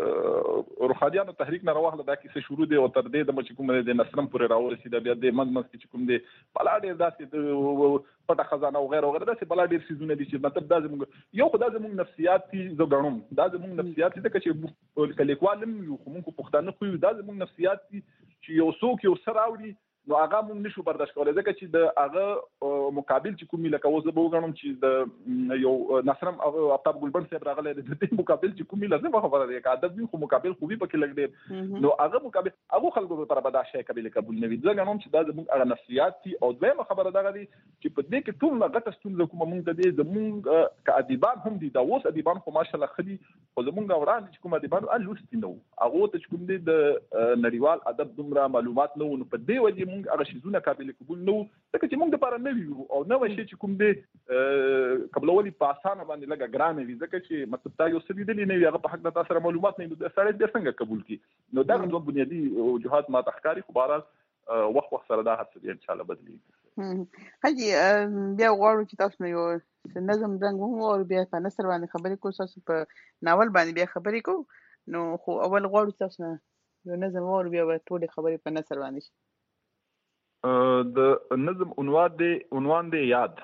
Speaker 3: د روحانيانو تحریک نه راوخله دا کیسه شروع دی او تر دې د مچ کوم د نصرم پورې راورسېده بیا د منځ چې کوم دی بلا ډېر داسې پټه خزانه او غیر داسې بلا ډېر سيزونه دي چې مطلب دا زموږ یو خدای زموږ نفسیاتي زګړم دا زموږ نفسیاتي د کچې کلیکوالم یو موږ پښتانه خو دا زموږ نفسیاتي چې یو څوک یو سره راوړي نو هغه مونږ نشو برداشت کولای ځکه چې د هغه مقابل چې کومي لکه اوس به وګڼم چې د یو نصرم او آفتاب ګلبند صاحب راغلی د دې مقابل چې کومي لازم خبره دی که ادب وي خو مقابل خو وي پکې لګ ډېر نو هغه مقابل هغه خلکو لپاره به دا شی قابل قبول نه وي زه ګڼم چې دا زموږ هغه نفسیات دي او دویمه خبره دغه دی چې په دې کې ټول غټه ستونزه کومه مونږ ته دی زموږ که ادیبان هم دي دا اوس ادیبان خو ماشاءالله ښه دي خو زموږ وړاندې چې کوم ادیبان لوستي نه وو هغو ته چې کوم دی د نړیوال ادب دومره معلومات نه وو نو په دې وجې مونږ هغه شیزونه قابل قبول نه وو ځکه چې موږ دپاره نه وي او نوی شی چې کوم دی قبلول په اسانه باندې لږه ګرانه وي ځکه چې مطلب تا یو څه لیدلي نه وي هغه په حق د تا سره معلومات نه وي سړی بیا څنګه قبول کړي نو دغه دوه بنیادي وجوهات ما ته ښکاري خو بهرحال وخت سره دا هر څه انشاءالله بدلېږي
Speaker 2: حاجي بیا غواړو چې تاسو نه یو نظم رنګ وو بیا په نثر باندې خبرې کوو تاسو په ناول باندې بیا خبرې کوو نو خو اول غواړو تاسو نه یو نظم وو بیا ټولې خبرې په نثر باندې شي
Speaker 3: د نظم عنوان دی یاد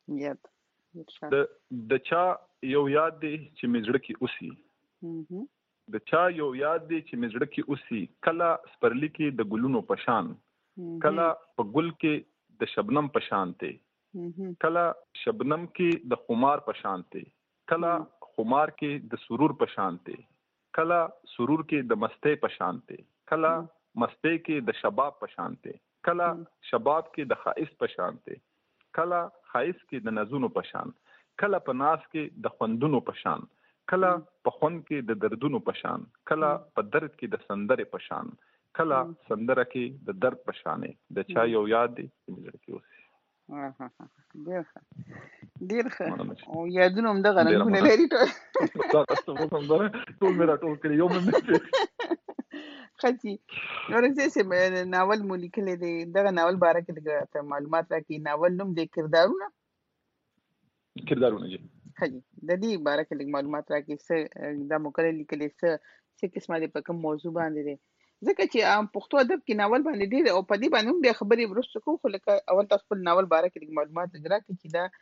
Speaker 3: د چا یو یاد دی چې مزړه کې اوسي د چا یو یاد دی چې مزړه کې اوسي کله سپرلی کې د ګلونو پشان کله په ګل کې د شبنم پشان ته کله شبنم کې د خمار پشان ته کله خمار کې د سرور پشان ته کله سرور کې د مستۍ پشان ته کله مستۍ کې د شباب پشان ته کله شباب کې د خائس پشان ته کله خائس کې د نزونو پشان کله په ناس کې د خوندونو پشان کله په خوند کې د دردونو پشان کله په درد کې د سندره پشان کله سندره کې د درد په شانې د چا یو یاد دی چې مې زړه کې اوسي.
Speaker 2: ډېر ښه او یادونه هم دغه رنګونه لري ټول
Speaker 3: مې راټول کړي یو مې
Speaker 2: ښه جي. ورڅې ناول مو لیکلی دی، دغه ناول باره کې ته معلومات راکړي. ناول نوم دی کردارونه
Speaker 3: جي.
Speaker 2: ښه جي، د دې باره کې لږ معلومات راکړي. څه دا مو کله لیکلی، څه قسمه دی، په کوم موضوع باندې دی؟ ځکه چې عام پښتو ادب کې ناول باندې ډېر او په دې باندې هم بیا خبرې وروسته کوو، خو لکه اول تاسو خپل ناول باره کې لږ معلومات راکړي چې دا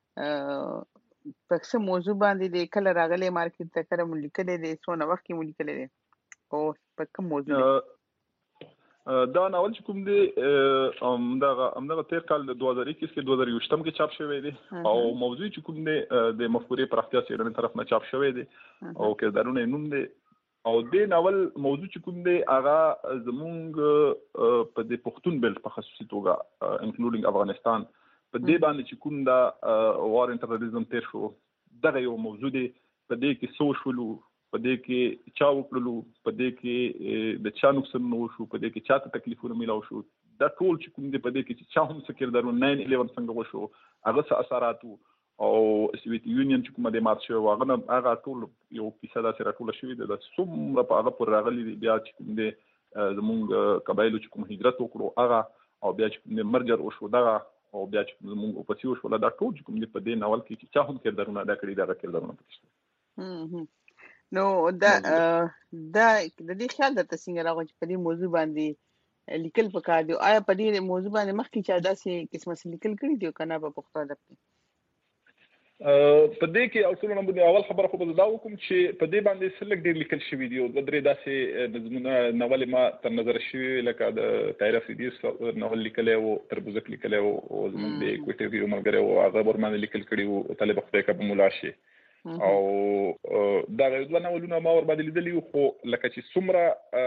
Speaker 2: په څه موضوع باندې دی، کله راغلی مارکیټ ته، کله مو لیکلی دی، څونه وخت کې مو لیکلی دی او په کوم موضوع دی؟
Speaker 3: دا ناول چې کوم دی همدغه تیر کال د 2021 کې 2020 کې چاپ شوی دی او موضوع چې کوم دی د مفکورې پراختیا څېړنې طرف نه چاپ شوی دی او کردارونه یې نوم دی. او دې ناول موضوع چې کوم دی هغه زمونږ په د پښتون بیلټ په خصوصي توګه انکلوډینګ افغانستان په دې باندې چې کوم دا وار ان تروریزم تیر شو، دغه یو موضوع دی. په دې کې څه وشولو، په دې کې چا وکړلو، په دې کې د چا نقصانونه وشو، په دې کې چاته تکلیفونه میلاو شو، دا ټول چې کوم دی په دې کې چې چا هم څه کردارونه 9/11 څنګه وشو، هغه څه اثرات او سوویت یونین چې کومه د مات شو هغه ټول یو کیسه داسې راټوله شوې ده. څومره په هغه پورې راغلي دي، بیا چې کوم دی زمونږ قبایلو چې کوم هجرت وکړو هغه، او بیا چې کوم دی مرجر وشو دغه، او بیا چې زمونږ اوپسي وشول، دا ټول چې کوم دی په دې ناول کې چې چا هم کردارونه ادا کړي دغه کردارونه پکې شته.
Speaker 2: نو دا د دې خیال درته څنګه راغی چې په دې موضوع باندې لیکل پکار دی؟ آیا په دې موضوع باندې مخکې چا داسې قسمه څه لیکل کړي دي که نه په پښتو ادب کې؟
Speaker 3: په دې کې اصولونه باندې اول خبره خو به دا وکم چې په دې باندې سلک ډېر لیکل شوي دي او د درې داسې نظمونه ناول ما تر نظر شوي، لکه د طاهر افریدي ناول لیکلی و، تربوزک لیکلی و، او زموږ د کوټې یو ملګری و هغه ورباندې لیکل کړي و، طالب خدای که به مولا شي، او دغه دوه ناولونه ما ورباندې لیدلي وو. خو لکه چې څومره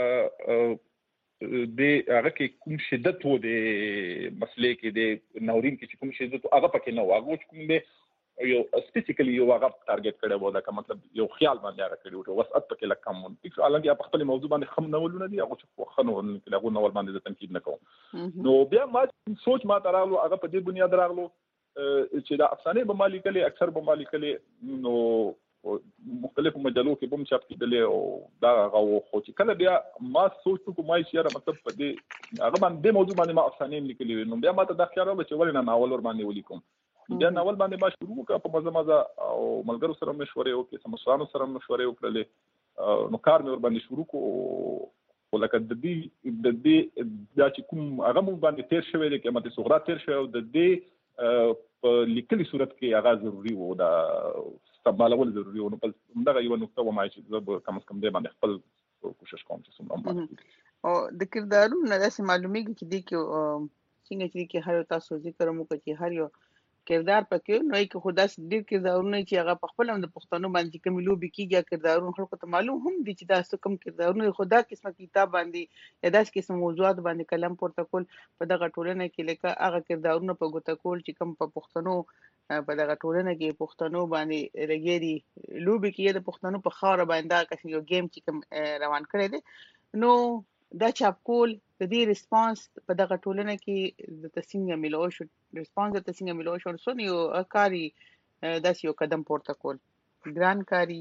Speaker 3: د هغه کې کوم شدت و د مسلې کې د ناورین کې چې کوم شدت و هغه پکې نه و. هغه چې کوم دی یو سپیسیکلی یو هغه ټارګټ کړی و، دا مطلب یو خیال باندې هغه کړی و، وسعت پکې لږ کم و. حالانکه په خپل موضوع باندې خم ناولونه دي، هغه چې ښه ناول لیکلي، هغه ناول باندې زه تنقید نه کوم. نو بیا ما سوچ ما ته راغلو، هغه په دې بنیاد راغلو چې دا افسانې به ما لیکلې، اکثر به ما لیکلې، نو مختلفو مجلو کې به هم چاپ کېدلې او دا هغه و. خو چې کله بیا ما سوچ وکړو ما چې یاره مطلب په دې هغه باندې دې موضوع باندې ما افسانې هم لیکلې وې، نو بیا ما ته دا خیال راغله چې ولې نه ناول ورباندې ولیکم. بیا ناول باندې ما شروع وکړه په مزه او ملګرو سره مشورې وکړې، سمسرانو سره مشورې وکړلې، نو کار مې ورباندې شروع کړو. خو لکه د دې دا چې کوم هغه مونږ باندې تیر شوی دی، قیامت صغرا تیر شوی، او د دې په لیکلي صورت کې هغه ضروري و، دا استعمالول ضروري و. نو همدغه یوه نقطه وم چې زه به کم از کم دې باندې خپل کوشش کوم چې څومره
Speaker 2: او د کردارونو نه داسې معلومیږي چې دې کې څنګه چې کې هر یو تاسو ذکر مو وکړ چې هر یو کردار پکې نو کې خو داسې ډېر کردارونه چې هغه په خپل هم د پښتنو باندې کومې لوبې کېږي، کردارونه خلکو ته معلوم هم دي چې دا څه کوم کردارونه خو دا قسمه کتاب باندې یا داسې قسم موضوعات باندې کلم پورته کول په دغه ټولنه کې، لکه هغه کردارونه په ګوته کول چې کوم په پښتنو په دغه ټولنه کې پښتنو باندې لګېدي لوبې کې د پښتنو په خاوره باندې دا یو گیم چې کوم روان کړی دی، نو دا چاپ کول د دې ریسپانس په دغه ټولنه کې د څنګه ملو شو، ریسپانس د څنګه ملو شو، څونه یو کاری داسې یو قدم پورته کول ګران کاری؟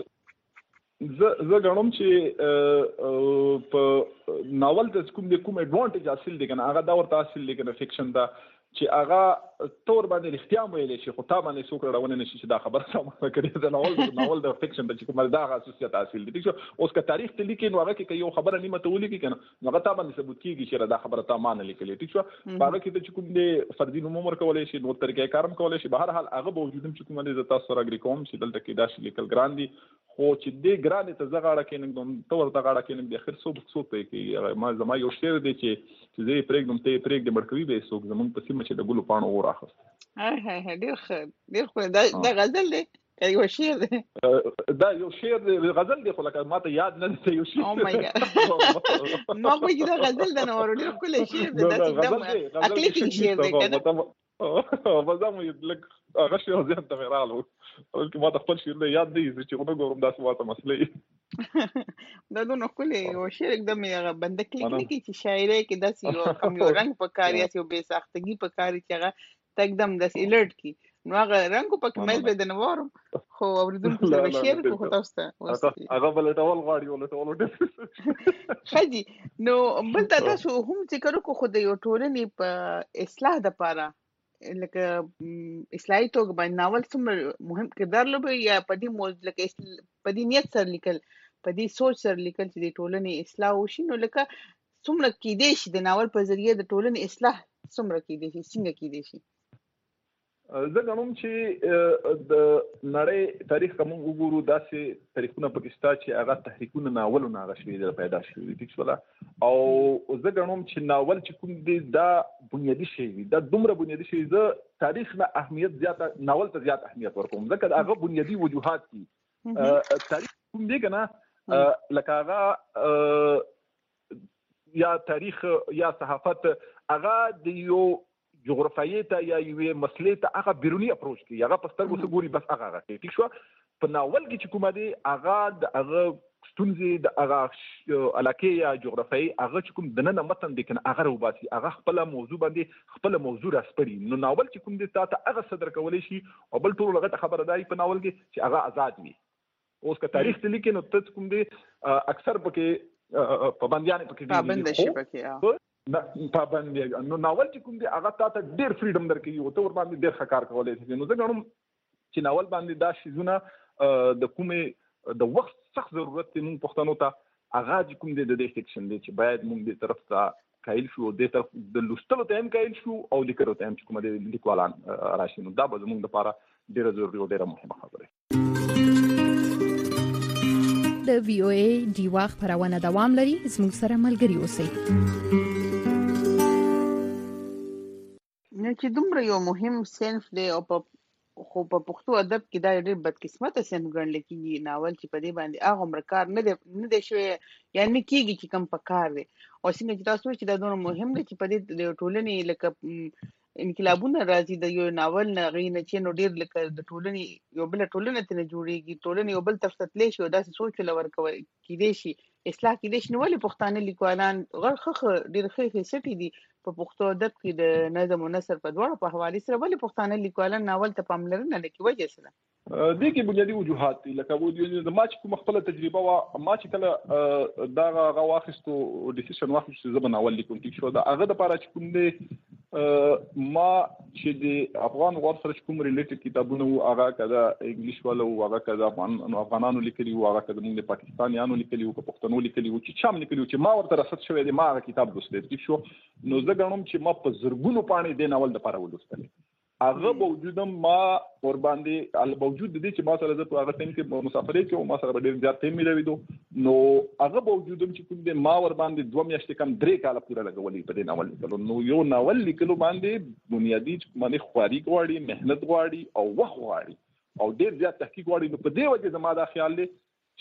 Speaker 3: زه غواړم چې په ناول د کوم اډوانټیج حاصل دي کنه هغه دا ورته حاصل دي کنه فکشن دا چې هغه تور باندې اختیار ویلې شي، خو تا باندې څوک راونه نشي چې دا خبره سم کړي. دا ناول د فکشن د چې کوم دا خاصیت حاصل دي. اوس که تاریخ ته لیکي نو هغه کې یو خبره نیمه ته ولیکي کنه نو هغه تا باندې ثبوت کیږي چې دا خبره تا مان لیکلې. ټیک شو، هغه کې چې کوم دی فردي نوم ورکولای شي، نو طریقې کارم کولای شي. بهر حال هغه باوجود چې کوم دی تاسو سره اګری کوم چې دلته کې دا شي لیکل ګران دي، خو چې دې ګران ته زغاړه کې نه تو ورته غاړه کې نه د اخر څو په کې ما زما یو شعر دی چې زه پرېږدم ته پرېږدې مړکوي به څوک زمونږ په سیمه چې د ګلو پاڼو اور اخست.
Speaker 2: ډېر ښه دا غزل دی یو شعر دی،
Speaker 3: دا یو شعر دی غزل دی، خو لکه ما ته یاد نه دی یو شعر.
Speaker 2: او مای ګاډ ما خو دا غزل دی نو ډېر ښکلی شعر دی، دا اکلیپینګ شعر دی کنه.
Speaker 3: وځم لکه هغه شعر ځان ته راغلو، بلکې ما ته خپل شعر یاد دی چې ونه ګورم داسې واته مسلې.
Speaker 2: دا نو کولې او شعر एकदम هغه بنده کلیک نه کی چې شاعري کې داسې یو کم یو رنگ په کار یا یو بے ساختگی په کار چې هغه تکدم داس الرټ کی نو هغه رنگ په کمل به د نوارم خو اوریدونکو سره شعر کو تاسو ته
Speaker 3: هغه بلټول غواړي ولټول
Speaker 2: خدي نو بل تاسو هم ذکر کو خو د یو ټولنې په اصلاح د پاره لکه اصلاحي توګه باندې ناول څومره مهم کردار لوبي یا په دې موضوع لکه په دې نیت سره لیکل په دې سوچ سره لیکل چې د ټولنې اصلاح وشي نو لکه څومره کېدې شي د ناول په ذریعه د ټولنې اصلاح څومره کېدې شي څنګه کېدې شي
Speaker 3: زه ګڼم چې د نړۍ تاریخ کوم وګورو داسې تاریخونه پاکستان چې هغه تحریکونه ناولونه هغه شوي د پیدا شوي دي چې او زه ګڼم چې ناول چې کوم دی دا بنیادی شی وي دا دومره بنیادی شی زه تاریخ نه اهمیت زیاته ناول ته زیات اهمیت ورکوم ځکه هغه بنیادی وجوهات دي تاریخ کوم دی کنه لکه هغه یا تاریخ یا صحافت هغه د یو جغرافیایي ته یا یوې مسلې ته هغه بیرونی اپروچ کوي هغه په سترګو څه ګوري بس هغه کوي ٹھیک شو په ناول کې چې کومه دی هغه د هغه ستونزې د هغه علاقې یا جغرافیایي هغه چې کوم د نن متن دی کنه هغه وباسي هغه خپل موضوع باندې خپل موضوع راسپړي نو ناول چې کوم دی ته هغه صدر کولی شي او بل ټول هغه خبرداري په ناول کې چې هغه آزاد وي اوس که تاریخ ته لیکي نو ته کوم دی اکثر پکې پابندیان پکې
Speaker 2: پابند شي پکې
Speaker 3: پابند نو ناول چې کوم دی هغه ته ډېر فریډم درکوي او ته ور باندې ډېر ښه کار کولی شي نو زه ګڼم چې ناول باندې دا شیزونه د کومې د وخت سخت ضرورت دی موږ پښتنو ته هغه چې کوم دی د دې سیکشن دی چې باید موږ دې طرف ته قایل شو دې طرف د لوستلو ته هم قایل شو او د لیکلو ته هم چې کوم دی لیکوالان راشي نو دا به زموږ لپاره ډېره ضروري او ډېره مهمه خبره
Speaker 5: د وی او ای ډیوا خبرونه دوام لري زموږ سره ملګري اوسئ
Speaker 2: نو چې دومره یو مهم صنف دی او خو په پښتو ادب کې دا ډېر بدقسمته صنف ګڼل کېږي ناول چې په دې باندې هغه عمر کار نه دی شوی یعنی کېږي چې کم پکار دی او څنګه چې تاسو چې دا دومره مهم دی چې په دې ټولنې لکه انقلابونه راځي د یو ناول نه غوښنه چې نو ډېر لکه د ټولنې یو بل ټولنه ته جوړيږي ټولنې یو بل تر ستلې شو داسې سوچ لور کوي کېدې شي اصلاح کېدې شي نو ولې پښتانه لیکوالان غرخه ډېر ښه سټي دي په پښتو ادب کې د نظم او نثر په دواړو په حواله سره ولې پښتانه لیکوالان ناول ته پاملرنه لکه وجه سره
Speaker 3: دې کې بنیادی وجوهات دي لکه د ما چې کوم خپل تجربه وا ما چې کله دا غواخستو ډیسیژن واخیستو چې زه به ناول لیکم ټیک شو دا هغه د پاره چې کوم دی ما چې د افغان غور سره کوم ریلیټډ کتابونه او هغه کدا انګلیش ولو هغه کدا افغانانو لیکلي او هغه کدا موږ د پاکستانیانو لیکلي او پښتنو لیکلي او چې چام لیکلي چې ما ورته رسد شوی دی ما هغه کتاب لوستل ټیک شو نو زه ګڼم چې ما په زرګونو پاڼې د ناول د پاره ولوستل هغه باوجود ما ور باندې ال باوجود د دې چې ما سره د هغه ټیم کې مسافرې کې او ما سره ډېر زیات ټیم ملوي دو نو هغه باوجود چې کوم د ما ور باندې 2 میاشتې کم 3 کال پورې لګولې په دې ناول لیکلو نو یو ناول لیکلو باندې بنیادی باندې خواري غواړي مهنت غواړي او وخت غواړي او ډېر زیات تحقیق غواړي نو په دې وجه زما دا خیال دی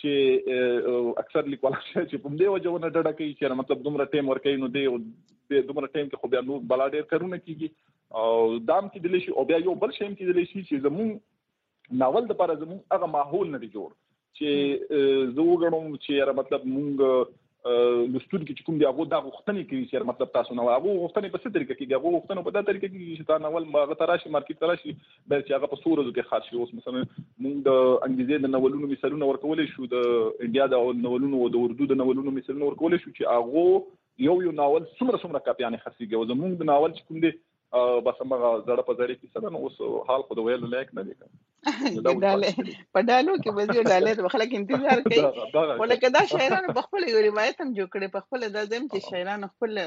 Speaker 3: چې اکثر لیکوالان چې په دې وجه ونه ډډه کوي چې مطلب دومره ټیم ورکوي نو دې دومره ټیم کې خو بیا نو بلا ډېر کارونه کیږي او دام کې دلی شي او بیا یو بل شیم کې دلی شي چې زمون ناول د لپاره زمون هغه ماحول نه دی جوړ چې زه وګڼم چې مطلب مونږ لستون کې کوم دی هغه دا غوښتنې کوي چې مطلب تاسو نو هغه غوښتنې په څه طریقه کې هغه غوښتنې په دا طریقه کې چې تا ناول هغه تراشي مارکیټ تراشي بل چې هغه په سورو کې خاص شي اوس مثلا مونږ د انګلیزي د ناولونو مثالونه ورکولې شو د انډیا د ناولونو او د اردو د ناولونو مثالونه ورکولې شو چې هغه یو ناول څومره کاپیانې خرڅيږي او زمونږ د ناول چې کوم دی بس هغه زړه په زړه کې سره نو اوس حال خو د ویل لایق نه دی
Speaker 2: په ډالو کې به یو ډالر خلک انتظار کوي ولکه دا شاعرانو په خپل یو روایت هم جوړ کړي په خپل د زم چې شاعرانو خپل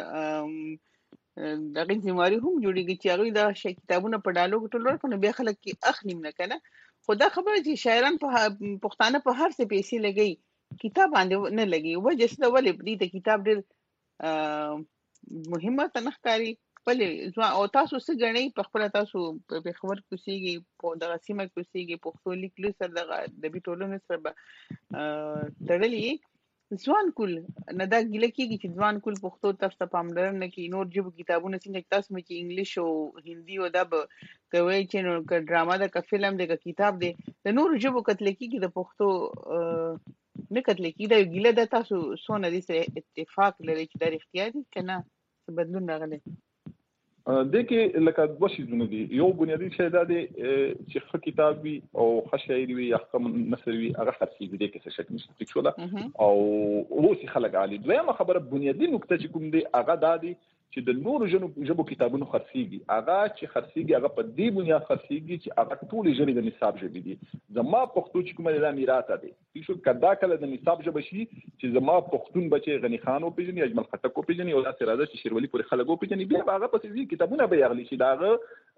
Speaker 2: دغه ځمواري هم جوړیږي چې هغه د کتابونو په ډالو کې ټول ورکو بیا خلک کې اخلیم نه کنه خدا خبره چې شاعران په پښتانه په هر څه پیسې لګي کتاب باندې نه لګي وجه څه ولې دې ته کتاب ډېر مهمه تنخکاری او تاسو څه غنئ په خپل تاسو په خبر کوسيږي په دغه سیمه کوسيږي په خپل لیکلو سره د بیټولونو سره تړلې ځوان کول نه دا ګیله کېږي چې ځوان کول پښتو تاسو پاملرنه کوي نور جبو کتابونه څنګه تاسو مې چې انګلیش او هندي او د کوي چې نو ک ډراما د ک فلم د ک کتاب دی د نور جبو کتل کېږي د پښتو نه کتل کی دا ګیله د تاسو سونه دي سره اتفاق لري چې د اختیار دي کنه څه بدلون راغلی
Speaker 3: د کې لکه دوه شیزونه دي یو بنیادی شی دا دی چې ښه کتاب وي او ښه شاعر وي یا ښه نثر وي هغه خرڅېږي دې کې څه شک نشته ټیک شو ده او اوس خلک عالي دویمه خبره بنیادی نکته چې کوم دی هغه دا دی چې د نورو ژبو کتابونو خرڅېږي هغه چې خرڅېږي هغه په دې بنیاد خرڅېږي چې هغه ټولې ژبې د نصاب ژبې دي زما پښتو چې کومه ده میراث دی ټیک شو کدا کله د نصاب ژبه شي چې زما پښتون بچي غنی خان وپېژني اجمل خټک وپېژني او داسې راځي چې شیروالي پورې خلک وپېژني بیا هغه په دې کتابونه به یغلي چې داغه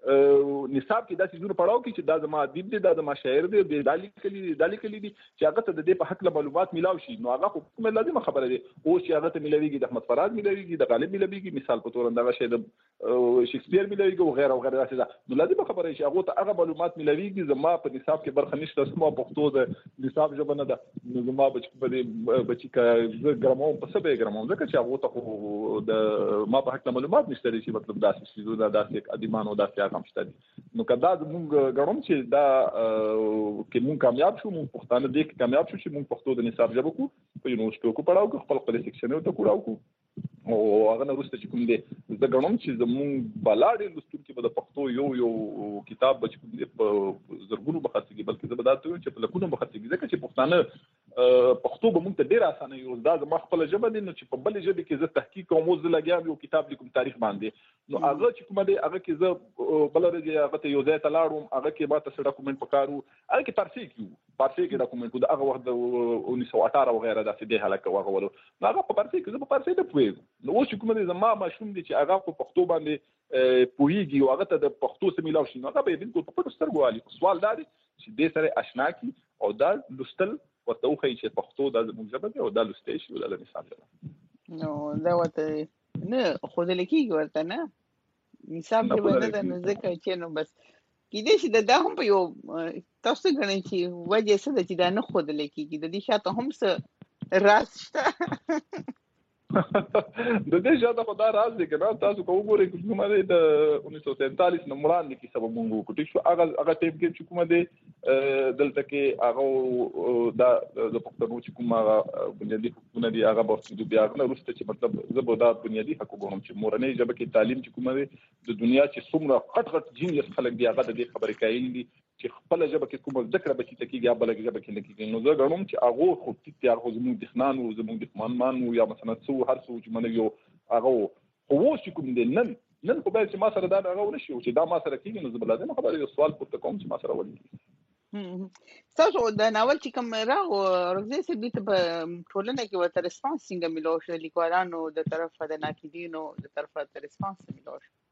Speaker 3: نصاب کې داسې زونه پړاو کې چې دا زما ادیب دی دا زما شاعر دی د دالي کلی دي چې هغه ته د دې په حق له معلومات ملاوي شي نو هغه کومه لازمه خبره دی او چې هغه ته ملويږي د احمد فراز ملويږي د غالب ملويږي مثال په تور اندغه شی د شکسپیر ملويږي او غیره داسې ده نو لازمه خبره شي هغه ته هغه معلومات ملويږي زما په نصاب کې برخه نشته زما پښتو د نصاب ژبه نه ده نو زما بچی کا ګرامو په سبه ګرامو ځکه چې هغه ته د ما په حق له معلومات نشته چې مطلب داسې شي داسې ادیبانو داسې هم شته نو کدا موږ غواړم چې دا کې موږ کامیاب شو موږ پښتانه دې کې کامیاب شو چې موږ پښتو د نصاب ژبه کو په یونیورسيټو کو پڑھاو خپل سیکشن ته کوړاو کو او هغه نه روسته چې کوم دې زه غواړم چې زموږ بلاډ لستون کې د پښتو یو کتاب بچ په زرګونو بخښيږي بلکې زه بدات یم چې په لکونو بخښيږي ځکه چې پښتانه پښتو به موږ ته ډیر اسانه یو دا زما خپل ژبه دي نو چې په بل ژبه کې زه تحقیق کوم زه لګیام یو کتاب لیکم تاریخ باندې نو هغه چې کوم دی هغه کې زه بل ورځ هغه ته یو ځای ته لاړم هغه کې ما ته څه ډاکومنټ پکارو هغه کې پارسي کې ډاکومنټ د هغه وخت د 1918 وغیرہ داسې دی حالکه هغه ولو هغه په پارسي کې زه په پارسي نه پوهیږم نو اوس چې کوم دی زما ماشوم دی چې هغه په پښتو باندې پوهیږي او هغه ته د پښتو سره ملاوي شي نو هغه به بالکل په پټو سترګو علي سوال دا دی چې دې سره آشنا کی او دا لستل ورته وخی چې پښتو د زموږ ژبه ده او دا لستی شي او د نصاب ژبه
Speaker 2: نو دا وته نه خود لکیږي ورته نه نصاب ژبه نه ده نو ځکه چې نو بس کېدای شي دا هم په یو تاسو غنئ چې وجه څه ده چې دا نه خود لکیږي د دې شاته هم څه راز شته
Speaker 3: د دې شاته خو دا راز دی کنه تاسو کوم ګورئ کومه د 1947 نو وړاندې کې سبب مونږ کو ټیک شو هغه ټیم کې چې کومه دی دلته کې هغه دا د پښتنو چې کومه بنیادی حقوقونه دي هغه به بیا نه روسته چې مطلب زه به دا بنیادی حقوق هم چې مورنۍ ژبه کې تعلیم چې کومه دی د دنیا چې څومره غټ جینیس خلک دی هغه د دې خبرې کوي دي چې خپل ژبه کې کومه ذکر به چې تکي یا بل ژبه کې لکه نو زه غواړم چې هغه خو تیار خو زموږ د خنان او زموږ د خمانمان یا مثلا څو هر څو چې منه یو هغه خو چې کوم دي نن خو به چې ما سره دا هغه ونشي چې دا ما سره کېږي نو زه بل لازم خبره یو سوال پورته کوم چې ما سره ولې
Speaker 2: تاسو د ناول چې کوم راغو ورځې سه بیت په ټولنه کې ورته ریسپانس څنګه ملو شو لیکوالانو د طرفه د ناقدینو د طرفه ریسپانس ملو شو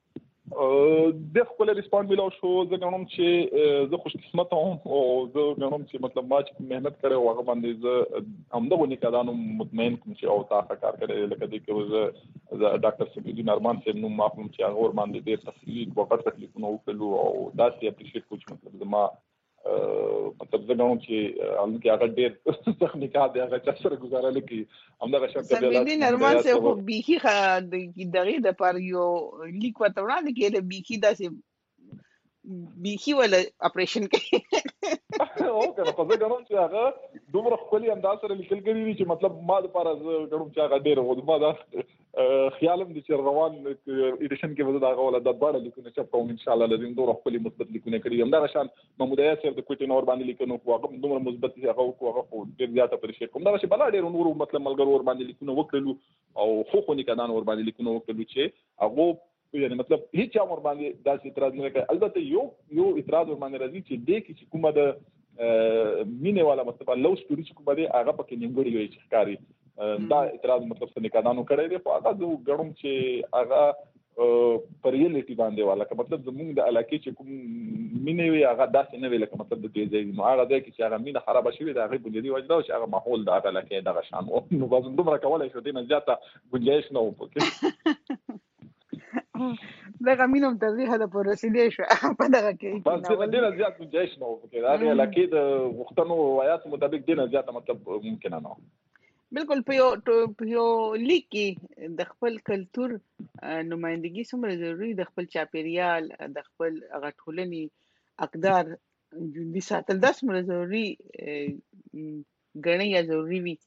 Speaker 3: د خپل ریسپانس ملو شو زه غواړم چې زه خوش قسمت هم او زه غواړم چې مطلب ما چې مهنت کړې او هغه باندې زه همدغه نکدانو مطمئن کوم چې او تاسو کار کړی لکه دې کې زه ډاکټر سیدین ارمان صاحب نو ما کوم چې هغه ور باندې ډېر تفصیلي وقت تکلیفونه وکړو او دا چې اپریشیټ کوم مطلب زما مطلب زه غواړم چې هغه کې هغه ډېر تخنیکات دی هغه چې سره گزاره لکه همدغه شرط دی
Speaker 2: سیدین ارمان صاحب خو بيخي دغه د پر یو لیک وته وړاندې کې د بيخي داسې بيخي ولا اپریشن کوي
Speaker 3: او کنه په ځای غواړم چې هغه دومره خپل انداز سره لیکل کړی چې مطلب ما د لپاره غواړم چې هغه ډېر و ما دا خیالم دي چې روان ایډیشن کې وځي دا غواړم د باندې لیکونه چې په ان شاء الله لازم دوه خپل مثبت لیکونه کړی هم دا شان محمودیا صاحب د کوټین اور باندې لیکونو خو هغه دومره مثبت هغه خو ډېر زیاته پرې کوم دا چې بل ډېر نور مطلب ملګرو اور باندې لیکونه وکړلو او خو نه کدان اور باندې لیکونه وکړلو چې هغه یعنی مطلب هیڅ اور باندې داسې اعتراض نه کوي البته یو اعتراض ور باندې راځي چې دې کې کومه د مینه والا مطلب لو سټوري چې کومه دی هغه پکې نیمګړی وي چې ښکاری دا اعتراض مطلب څه نکدانو کړی دی خو هغه زه غواړم چې هغه پر ریالټي باندې والا که مطلب زموږ د علاقې چې کوم مینه وي هغه داسې نه وي لکه مطلب د دې ځای نو هغه ځای کې چې هغه مینه خراب شوي د هغې بنیادي وجه دا چې هغه ماحول د هغه علاقې دغه شان و نو بس دومره کولی شو دې نه زیاته ګنجایش نه و پکې
Speaker 2: دغه مینم تر دې حده پورې رسېدی شو په دغه کې
Speaker 3: بس دې نه زیات ګنجایش نه و پکې د هغې علاقې د غوښتنو روایاتو مطابق دې نه زیاته مطلب ممکنه نه و
Speaker 2: بالکل په یو لیک کې د خپل کلتور نمائندګي څومره ضروري د خپل چاپیریال د خپل هغه ټولنې اقدار ژوندي ساتل دا څومره ضروري غني یا ضروری وي؟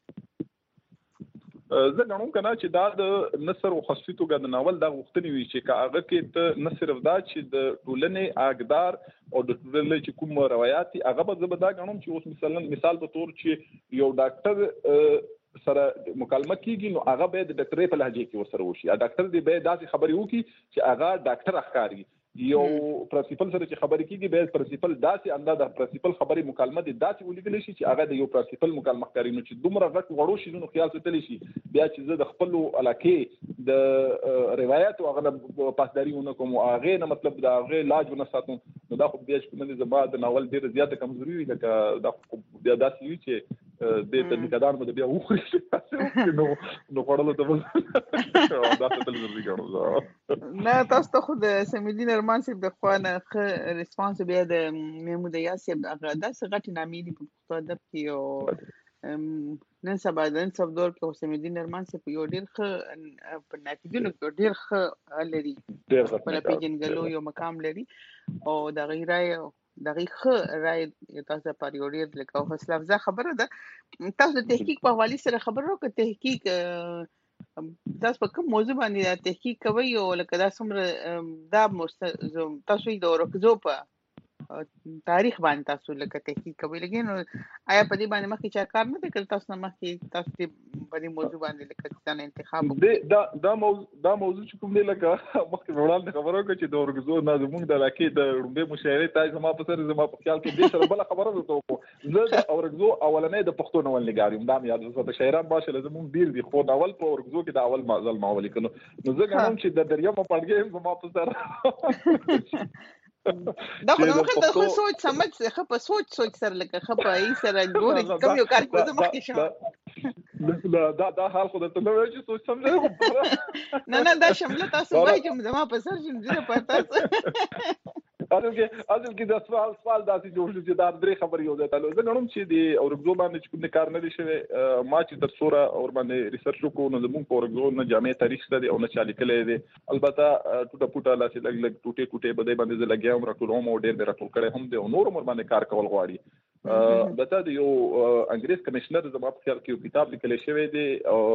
Speaker 3: زه غواړم کنه چې دا د نثر او خاصی توګه د ناول دا غوښتنې وي چې هغه کې ته نه صرف دا چې د ټولنې اقدار او د ټولنې چې کوم روایت هغه به زه به دا غواړم چې اوس مثال په تور چې یو ډاکټر سره مکالمه کیږي نو هغه به د ډاکټرۍ په لهجه کې ورسره وشي ډاکټر دې به داسې خبرې وکړي چې هغه ډاکټر ښکاري یو پرنسپل سره چې خبرې کیږي به پرنسپل داسې انداز د پرنسپل خبرې مکالمه دي داسې ولیکل شي چې هغه د یو پرنسپل مکالمه کوي نو چې دومره غټ وړو شي نو خیال ستل شي بیا چې زه د خپل علاقې د روایت او هغه پاسداريونه کوم هغه نه مطلب دا هغه لاج ونه ساتم نو دا خو بیا چې کومه زما د ناول ډیره زیاته کمزوري وي لکه دا بیا داسې وي چې د تدقیقدار مده بیا وخوري نو خورلو ته دا څه ضروري ګڼم
Speaker 2: نه تاسو ته خود سمیدین ارمان صاحب د خوانه خ ریسپانس بیا د محمود یاسب هغه داسې غټ نامې دي په پښتو ادب کې او نن سبا دور کې سمیدین ارمان صاحب یو ډیر ښه په ناقدینو کې ډیر ښه لري په پیژنګلو یو مقام لري او د غیرای دغه رائے تاسو پر یو ډیر لکه حوصله افزا خبره ده تاسو د تحقیق په حواله سره خبرو کې تحقیق تاسو په کوم موضوع باندې تحقیق کوي او لکه دا څومره دا تاسو د ورکزو په تاریخ باندې تاسو لکه تحقیق کوي لګین آیا په دې باندې مخکې چا کار نه کړ تاسو مخکې تاسو په دې موضوع باندې لکه څنګه انتخاب
Speaker 3: دا موضوع چې کوم دی لکه مخکې وړاندې خبرو کوي چې د ورګزو نازمون د علاقې د رومبه مشاعره تای زما په سر زما په خیال کې دې سره بل خبره وته زه د ورګزو اولنې د پښتو ناول لګارم دا یاد زه د شاعران باشه لازم ډیر دي خو ناول په ورګزو کې د اول مازل ماول کړو نو زه غواړم چې د دریا په پړګې زما په سر
Speaker 2: دا خو نو خو سوچ سمجھ څه په سوچ سره لکه خپه ای سره ګوري کوم یو کار کوم مخکې شو
Speaker 3: دا حال خو ته نو چې سوچ سمجھ
Speaker 2: نه دا شامل تاسو وایي چې زما په سر چې زه پاتاس
Speaker 3: اصل کې د سوال داسې جوړ شو چې دا درې خبرې یو ځای ته زه غواړم چې د اورګزو باندې چې کوم کار نه دي شوی ما چې تر څوره اور باندې ریسرچ وکړو نو زموږ په اورګزو نه جامع تاریخ ته او نه چالي کړي دي البته ټوټه پټه لاسه لګ ټوټه بده باندې زه لګیام راټولوم او ډېر راټول کړي هم دي او نور عمر باندې کار کول غواړي دته د یو انګریز کمشنر زما په خیال کې یو کتاب لیکل شوی دی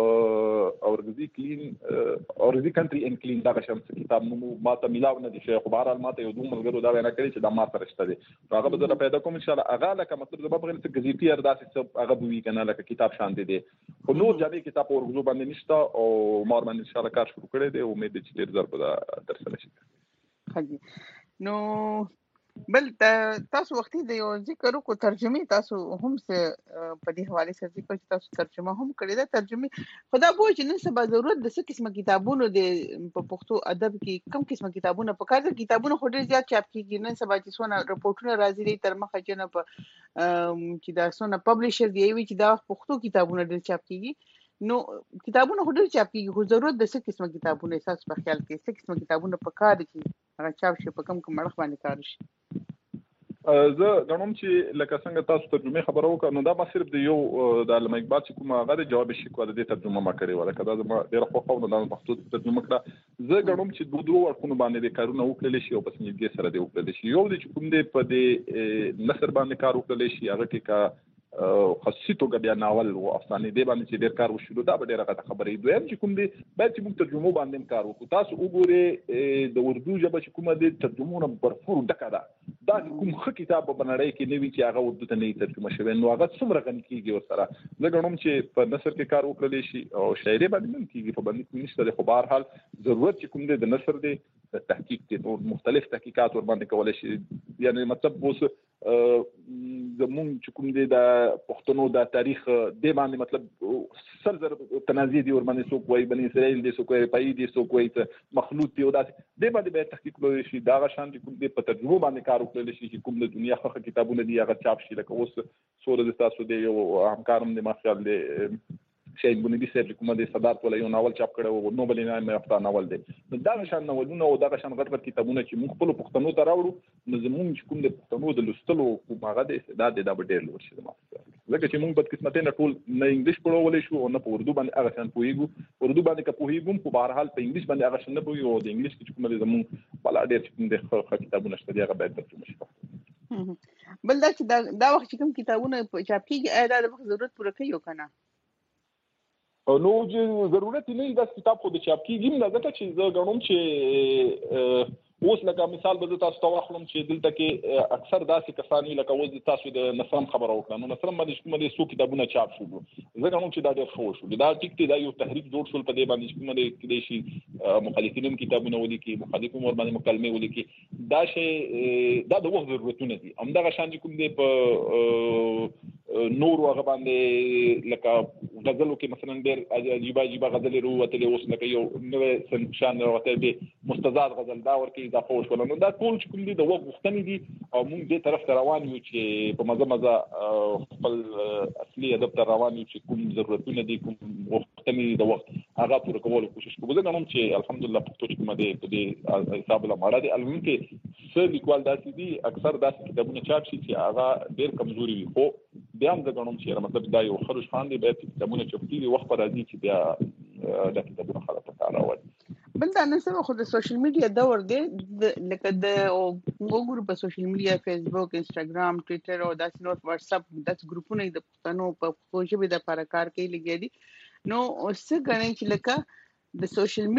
Speaker 3: اورګزي کلین اورګزي کنټری ان کلین دا شم کتاب نو ما ته ملاو نه دي شي خو بهر حال ما ته یو دوه ملګرو دا وینا کړی چې دا ما سره شته دي هغه به زه پیدا کوم ان شاء الله هغه لکه مطلب زما په غیر څه غزيتي ارداسې هغه بوي کنه لکه کتاب شان دي خو نور جامع کتاب اورګزو باندې نشته او مار باندې ان شاء الله کار شروع کړی دی امید دي چې ډیر ضرب دا ترسره شي
Speaker 2: حاجی نو بل تاسو وختي د یو ذکر کو ترجمه تاسو هم څه په دې حواله سره ذکر چې تاسو ترجمه هم کړی دا ترجمه خدا به چې نن سبا ضرورت د څه قسمه کتابونو د په پښتو ادب کې کم قسمه کتابونه په کار د کتابونو خو ډیر زیات چاپ کیږي نن سبا چې څونه رپورټونه راځي تر مخه چې نه په چې دا څونه پبلشر دی وی چې دا پښتو کتابونه ډیر چاپ کیږي نو کتابونه خو ډیر چاپ کیږي خو ضرورت د څه قسمه کتابونه اساس په خیال کې څه قسمه کتابونه په کار کې هغه چاپ شي په کم مړخ باندې کار شي
Speaker 3: زه غواړم چې لکه څنګه تاسو ترجمه خبرو وکړو نو دا ما صرف د یو د علامه اقبال چې کومه هغه د جواب شي کوه د ترجمه ما کړی ولا کدا زما ډیر خوښ او د پښتو ترجمه کړه زه غواړم چې دوه ورکونه باندې د کارونه وکړل شي او پس نیږي سره دی وکړل شي یو د چې کوم دی په دې نثر باندې کار وکړل شي هغه کې کا خاصی توګه بیا ناول او افسانې دی باندې چې ډیر کار وشو دا به ډیره غټه خبرې دویم چې کوم دی باید چې موږ ترجمه باندې کار وکړو تاسو وګورئ د اردو ژبه چې کومه دی ترجمهونه برفور ډکه ده دا کوم ښه کتاب په نړۍ کې نوي چې هغه اردو ته نه ترجمه شوی نو هغه څومره غني کیږي ورسره زه غواړم چې په نثر کې کار وکړل شي او شاعري باندې هم کیږي په باندې نشته خو بهر حال ضرورت چې کوم دی د نثر دی د تحقیق دی او مختلف تحقیقات ور باندې کولای شي یعنی مطلب اوس زمونږ چې کوم دی د پښتنو د تاریخ د باندې مطلب سرزر تنازع دی ور باندې څوک وایي بني اسرائیل دی څوک وایي پای دی څوک وایي مخلوط دی او دا د باندې به تحقیق وکړي شي دا غشان چې کوم دی په ترجمه باندې کار وکړي شي چې کوم د دنیا خخه کتابونه دی هغه چاپ شي لکه اوس سورې د تاسو دی یو همکارم دی ما خیال دی شاید بنبي صاحب کومه د صدارت ولا یو ناول چاپ کړو او نوبل انعام یافته ناول دی نو دا شان ناولونه او دا شان غټ کتابونه چې موږ خپل پښتنو ته راوړو نو زموږ کوم د پښتنو د لوستلو کوم هغه د استعداد د ډېر لوړ شي ځکه چې موږ په قسمت نه ټول نه انګلیش پړولې شو او نه په اردو باندې هغه شان پوهیږو اردو باندې که پوهیږم په بهر حال په انګلیش باندې هغه شان نه پوهیږو او د انګلیش کې کوم د زموږ بل ډېر کوم د کتابونه شته هغه باید ترجمه شي
Speaker 2: بل دا چې دا وخت چې کوم کتابونه چاپ کیږي آیا دا د وخت ضرورت پوره کوي او کنه؟
Speaker 3: نو چې ضرورت نه دا کتاب خو د چاپ کیږي نه ځکه چې زه غواړم چې اوس لکه مثال به تاسو ته واخلم چې دلته کې اکثر داسې کسان لکه اوس تاسو د نصرم خبره وکړه نو نصرم باندې کوم دي څو کتابونه چاپ شول زه غواړم چې دا ډېر ښه شو دا ټیک دی دا یو تحریک جوړ شول په دې باندې کوم دي کې شي مخالفینو کتابونه ولیکي مخالفو مور باندې مکالمه ولیکي دا شی دا د وخت ضرورتونه دي همدغه شان کوم دي په نور هغه باندې لکه غزلو کې مثلا ډېر عجیب غزل وروته اوس لکه یو نوې سنشان وروته به مستزاد غزل دا ورکی دا پوښ ولنو دا ټول چې کوم دي د وخت غوښتنې دي او موږ دې طرف ته روان یو چې په مزه خپل اصلي ادب ته روان یو چې کوم ضرورتونه دي کوم غوښتنې د وخت هغه پوره کولو کوشش کوو زه غواړم چې الحمدلله پښتو چې کوم دي په دې حساب له ماړه دي البته کې څه لیکوال داسې دي اکثر داسې کتابونه چاپ شي چې هغه ډېر کمزوري وي خو بیا هم زه غواړم چې مطلب دا یو خروج خان دی باید کتابونه چاپ کیږي وخت پر راځي چې بیا دا کتابونه خلاص راوړي
Speaker 2: بل دا نن سبا خو د سوشل میډیا دور دی لکه د وګورو په سوشل میډیا فیسبوک انستګرام ټوئیټر او داسې نور واتس اپ داسې ګروپونه د پښتنو په پښتو ژبه د لپاره کار کوي لګي دي نو څه غنئ چې لکه د سوشل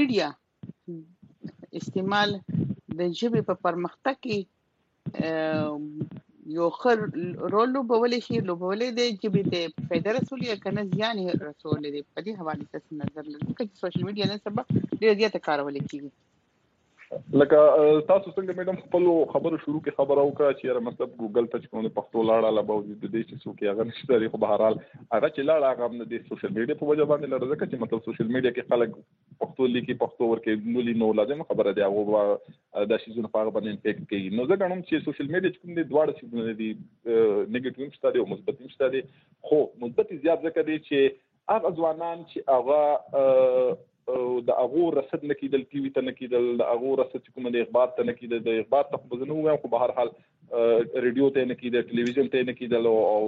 Speaker 2: میډیا استعمال د ژبې په پرمختګ کې یو خر رول لوبولې شي لوبولې د ژبې ته فائدہ رسولي کنه زیان رسولي دي په دې حواله څه نظر لري چې سوشل میډیا نن سبا ډېر زیات کارول کیږي
Speaker 3: لکه تاسو څنګه میډم خپل خبرو شروع کې خبره وکړه چې مطلب ګوګل ته کوم پښتو لاړه لا باوجود د دې چې څوک هغه نشته لري خو بهرحال هغه چې لاړه هغه د سوشل میډیا په وجه باندې لري ځکه چې مطلب سوشل میډیا کې خلک پښتو لیکي پښتو ورکه نولي نو لازم خبره دی هغه د شیزونو په اړه باندې امپیکټ کوي نو زه غواړم چې سوشل میډیا کوم دي دواړه شیزونه دي نیگیټیو شته دي او مثبت شته دي خو مثبت زیات ځکه دی چې هغه ځوانان چې هغه د هغه رصد نکیدل ټي وي ته نکیدل د هغه رصد کوم د اخبار ته نکیدل د اخبار ته په ځنو وایم خو بهر حال ریډیو ته نکیدل ټلویزیون ته نکیدل او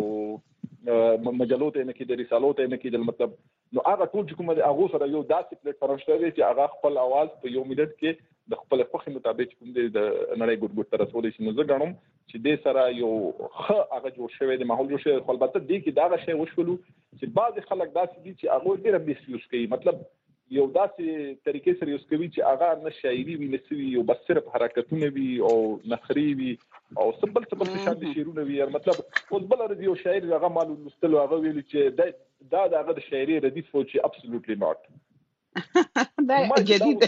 Speaker 3: مجلو ته نکیدل رسالو ته نکیدل مطلب نو هغه ټول چې کوم د هغه سره یو داسې پلیټ فارم شته چې هغه خپل आवाज په یو منټ کې د خپل خوښي مطابق کوم د نړۍ ګډ تر رسول شي نو زه غواړم چې دې سره یو هغه جوړ شوی د ماحول جوړ شوی خو البته دې کې دا شی وشولو چې بعض خلک داسې دي چې هغه ډېر بیس یوز کوي مطلب یو داسې طریقې سره یوز کوي چې هغه نه شاعري وي نه سوي او بس صرف حرکتونه وي او نخري وي او سمبل شان دي شعرونه وي مطلب اوس بل ردی یو شاعر هغه مالو لستلو هغه ویل چې دا هغه د شاعري ردیف و چې ابسولوټلی ناٹ
Speaker 2: دا جدید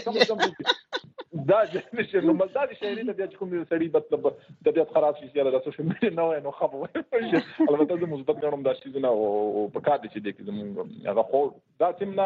Speaker 3: دا نشه نو مزه شاعري ته چې کوم سړی مطلب طبيعت خراب شي یا د سوشل میډیا نو خبره البته د مثبت غنوم دا شي نه او په کار دي چې د کوم هغه خو دا تمنا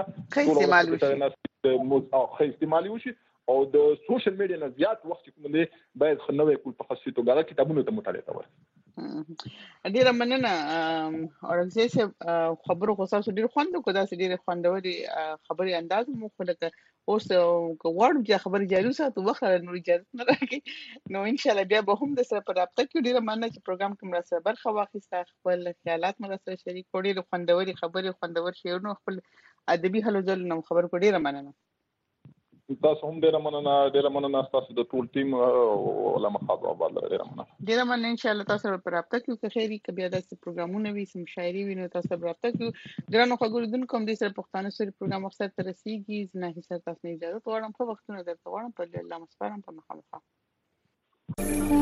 Speaker 3: ټول استعمال وشي او د سوشل میډیا نه زیات وخت کوم دی باید خنوي کول په خاصه توګه کتابونه ته مطالعه کوي
Speaker 2: ډیره مننه اورنګزی صاحب خبرو خو تاسو ډیر خوند کو دا ډیر خوندوري خبري انداز مو خلک اوس کوړم چې خبري جاري ساتو وخت نور اجازه نه راکې نو ان شاء الله بیا به هم د سره پر رابطه کې ډیره مننه چې پروګرام کې مرسته برخه واخیسته خپل خیالات مرسته شریک کړي د خوندوري خبري خوندور شعرونه خپل ادبي هلو ځل نو خبر کو ډیره مننه
Speaker 3: تاسو هم ډیره مننه تاسو د ټول ټیم علما خاطر آباد ډیره
Speaker 2: مننه ان شاء الله تاسو پر رابطه کې که خیری ک بیا داسې پروګرامونه وي سم شاعري وي نو تاسو پر رابطه کې ګرانو خبرودونکو کوم دي سره پښتانه سره پروګرام مقصد ته رسیدي نه هیڅ تاسو نه اجازه غواړم په وختونو درته غواړم په الله مسپارم په مخالفه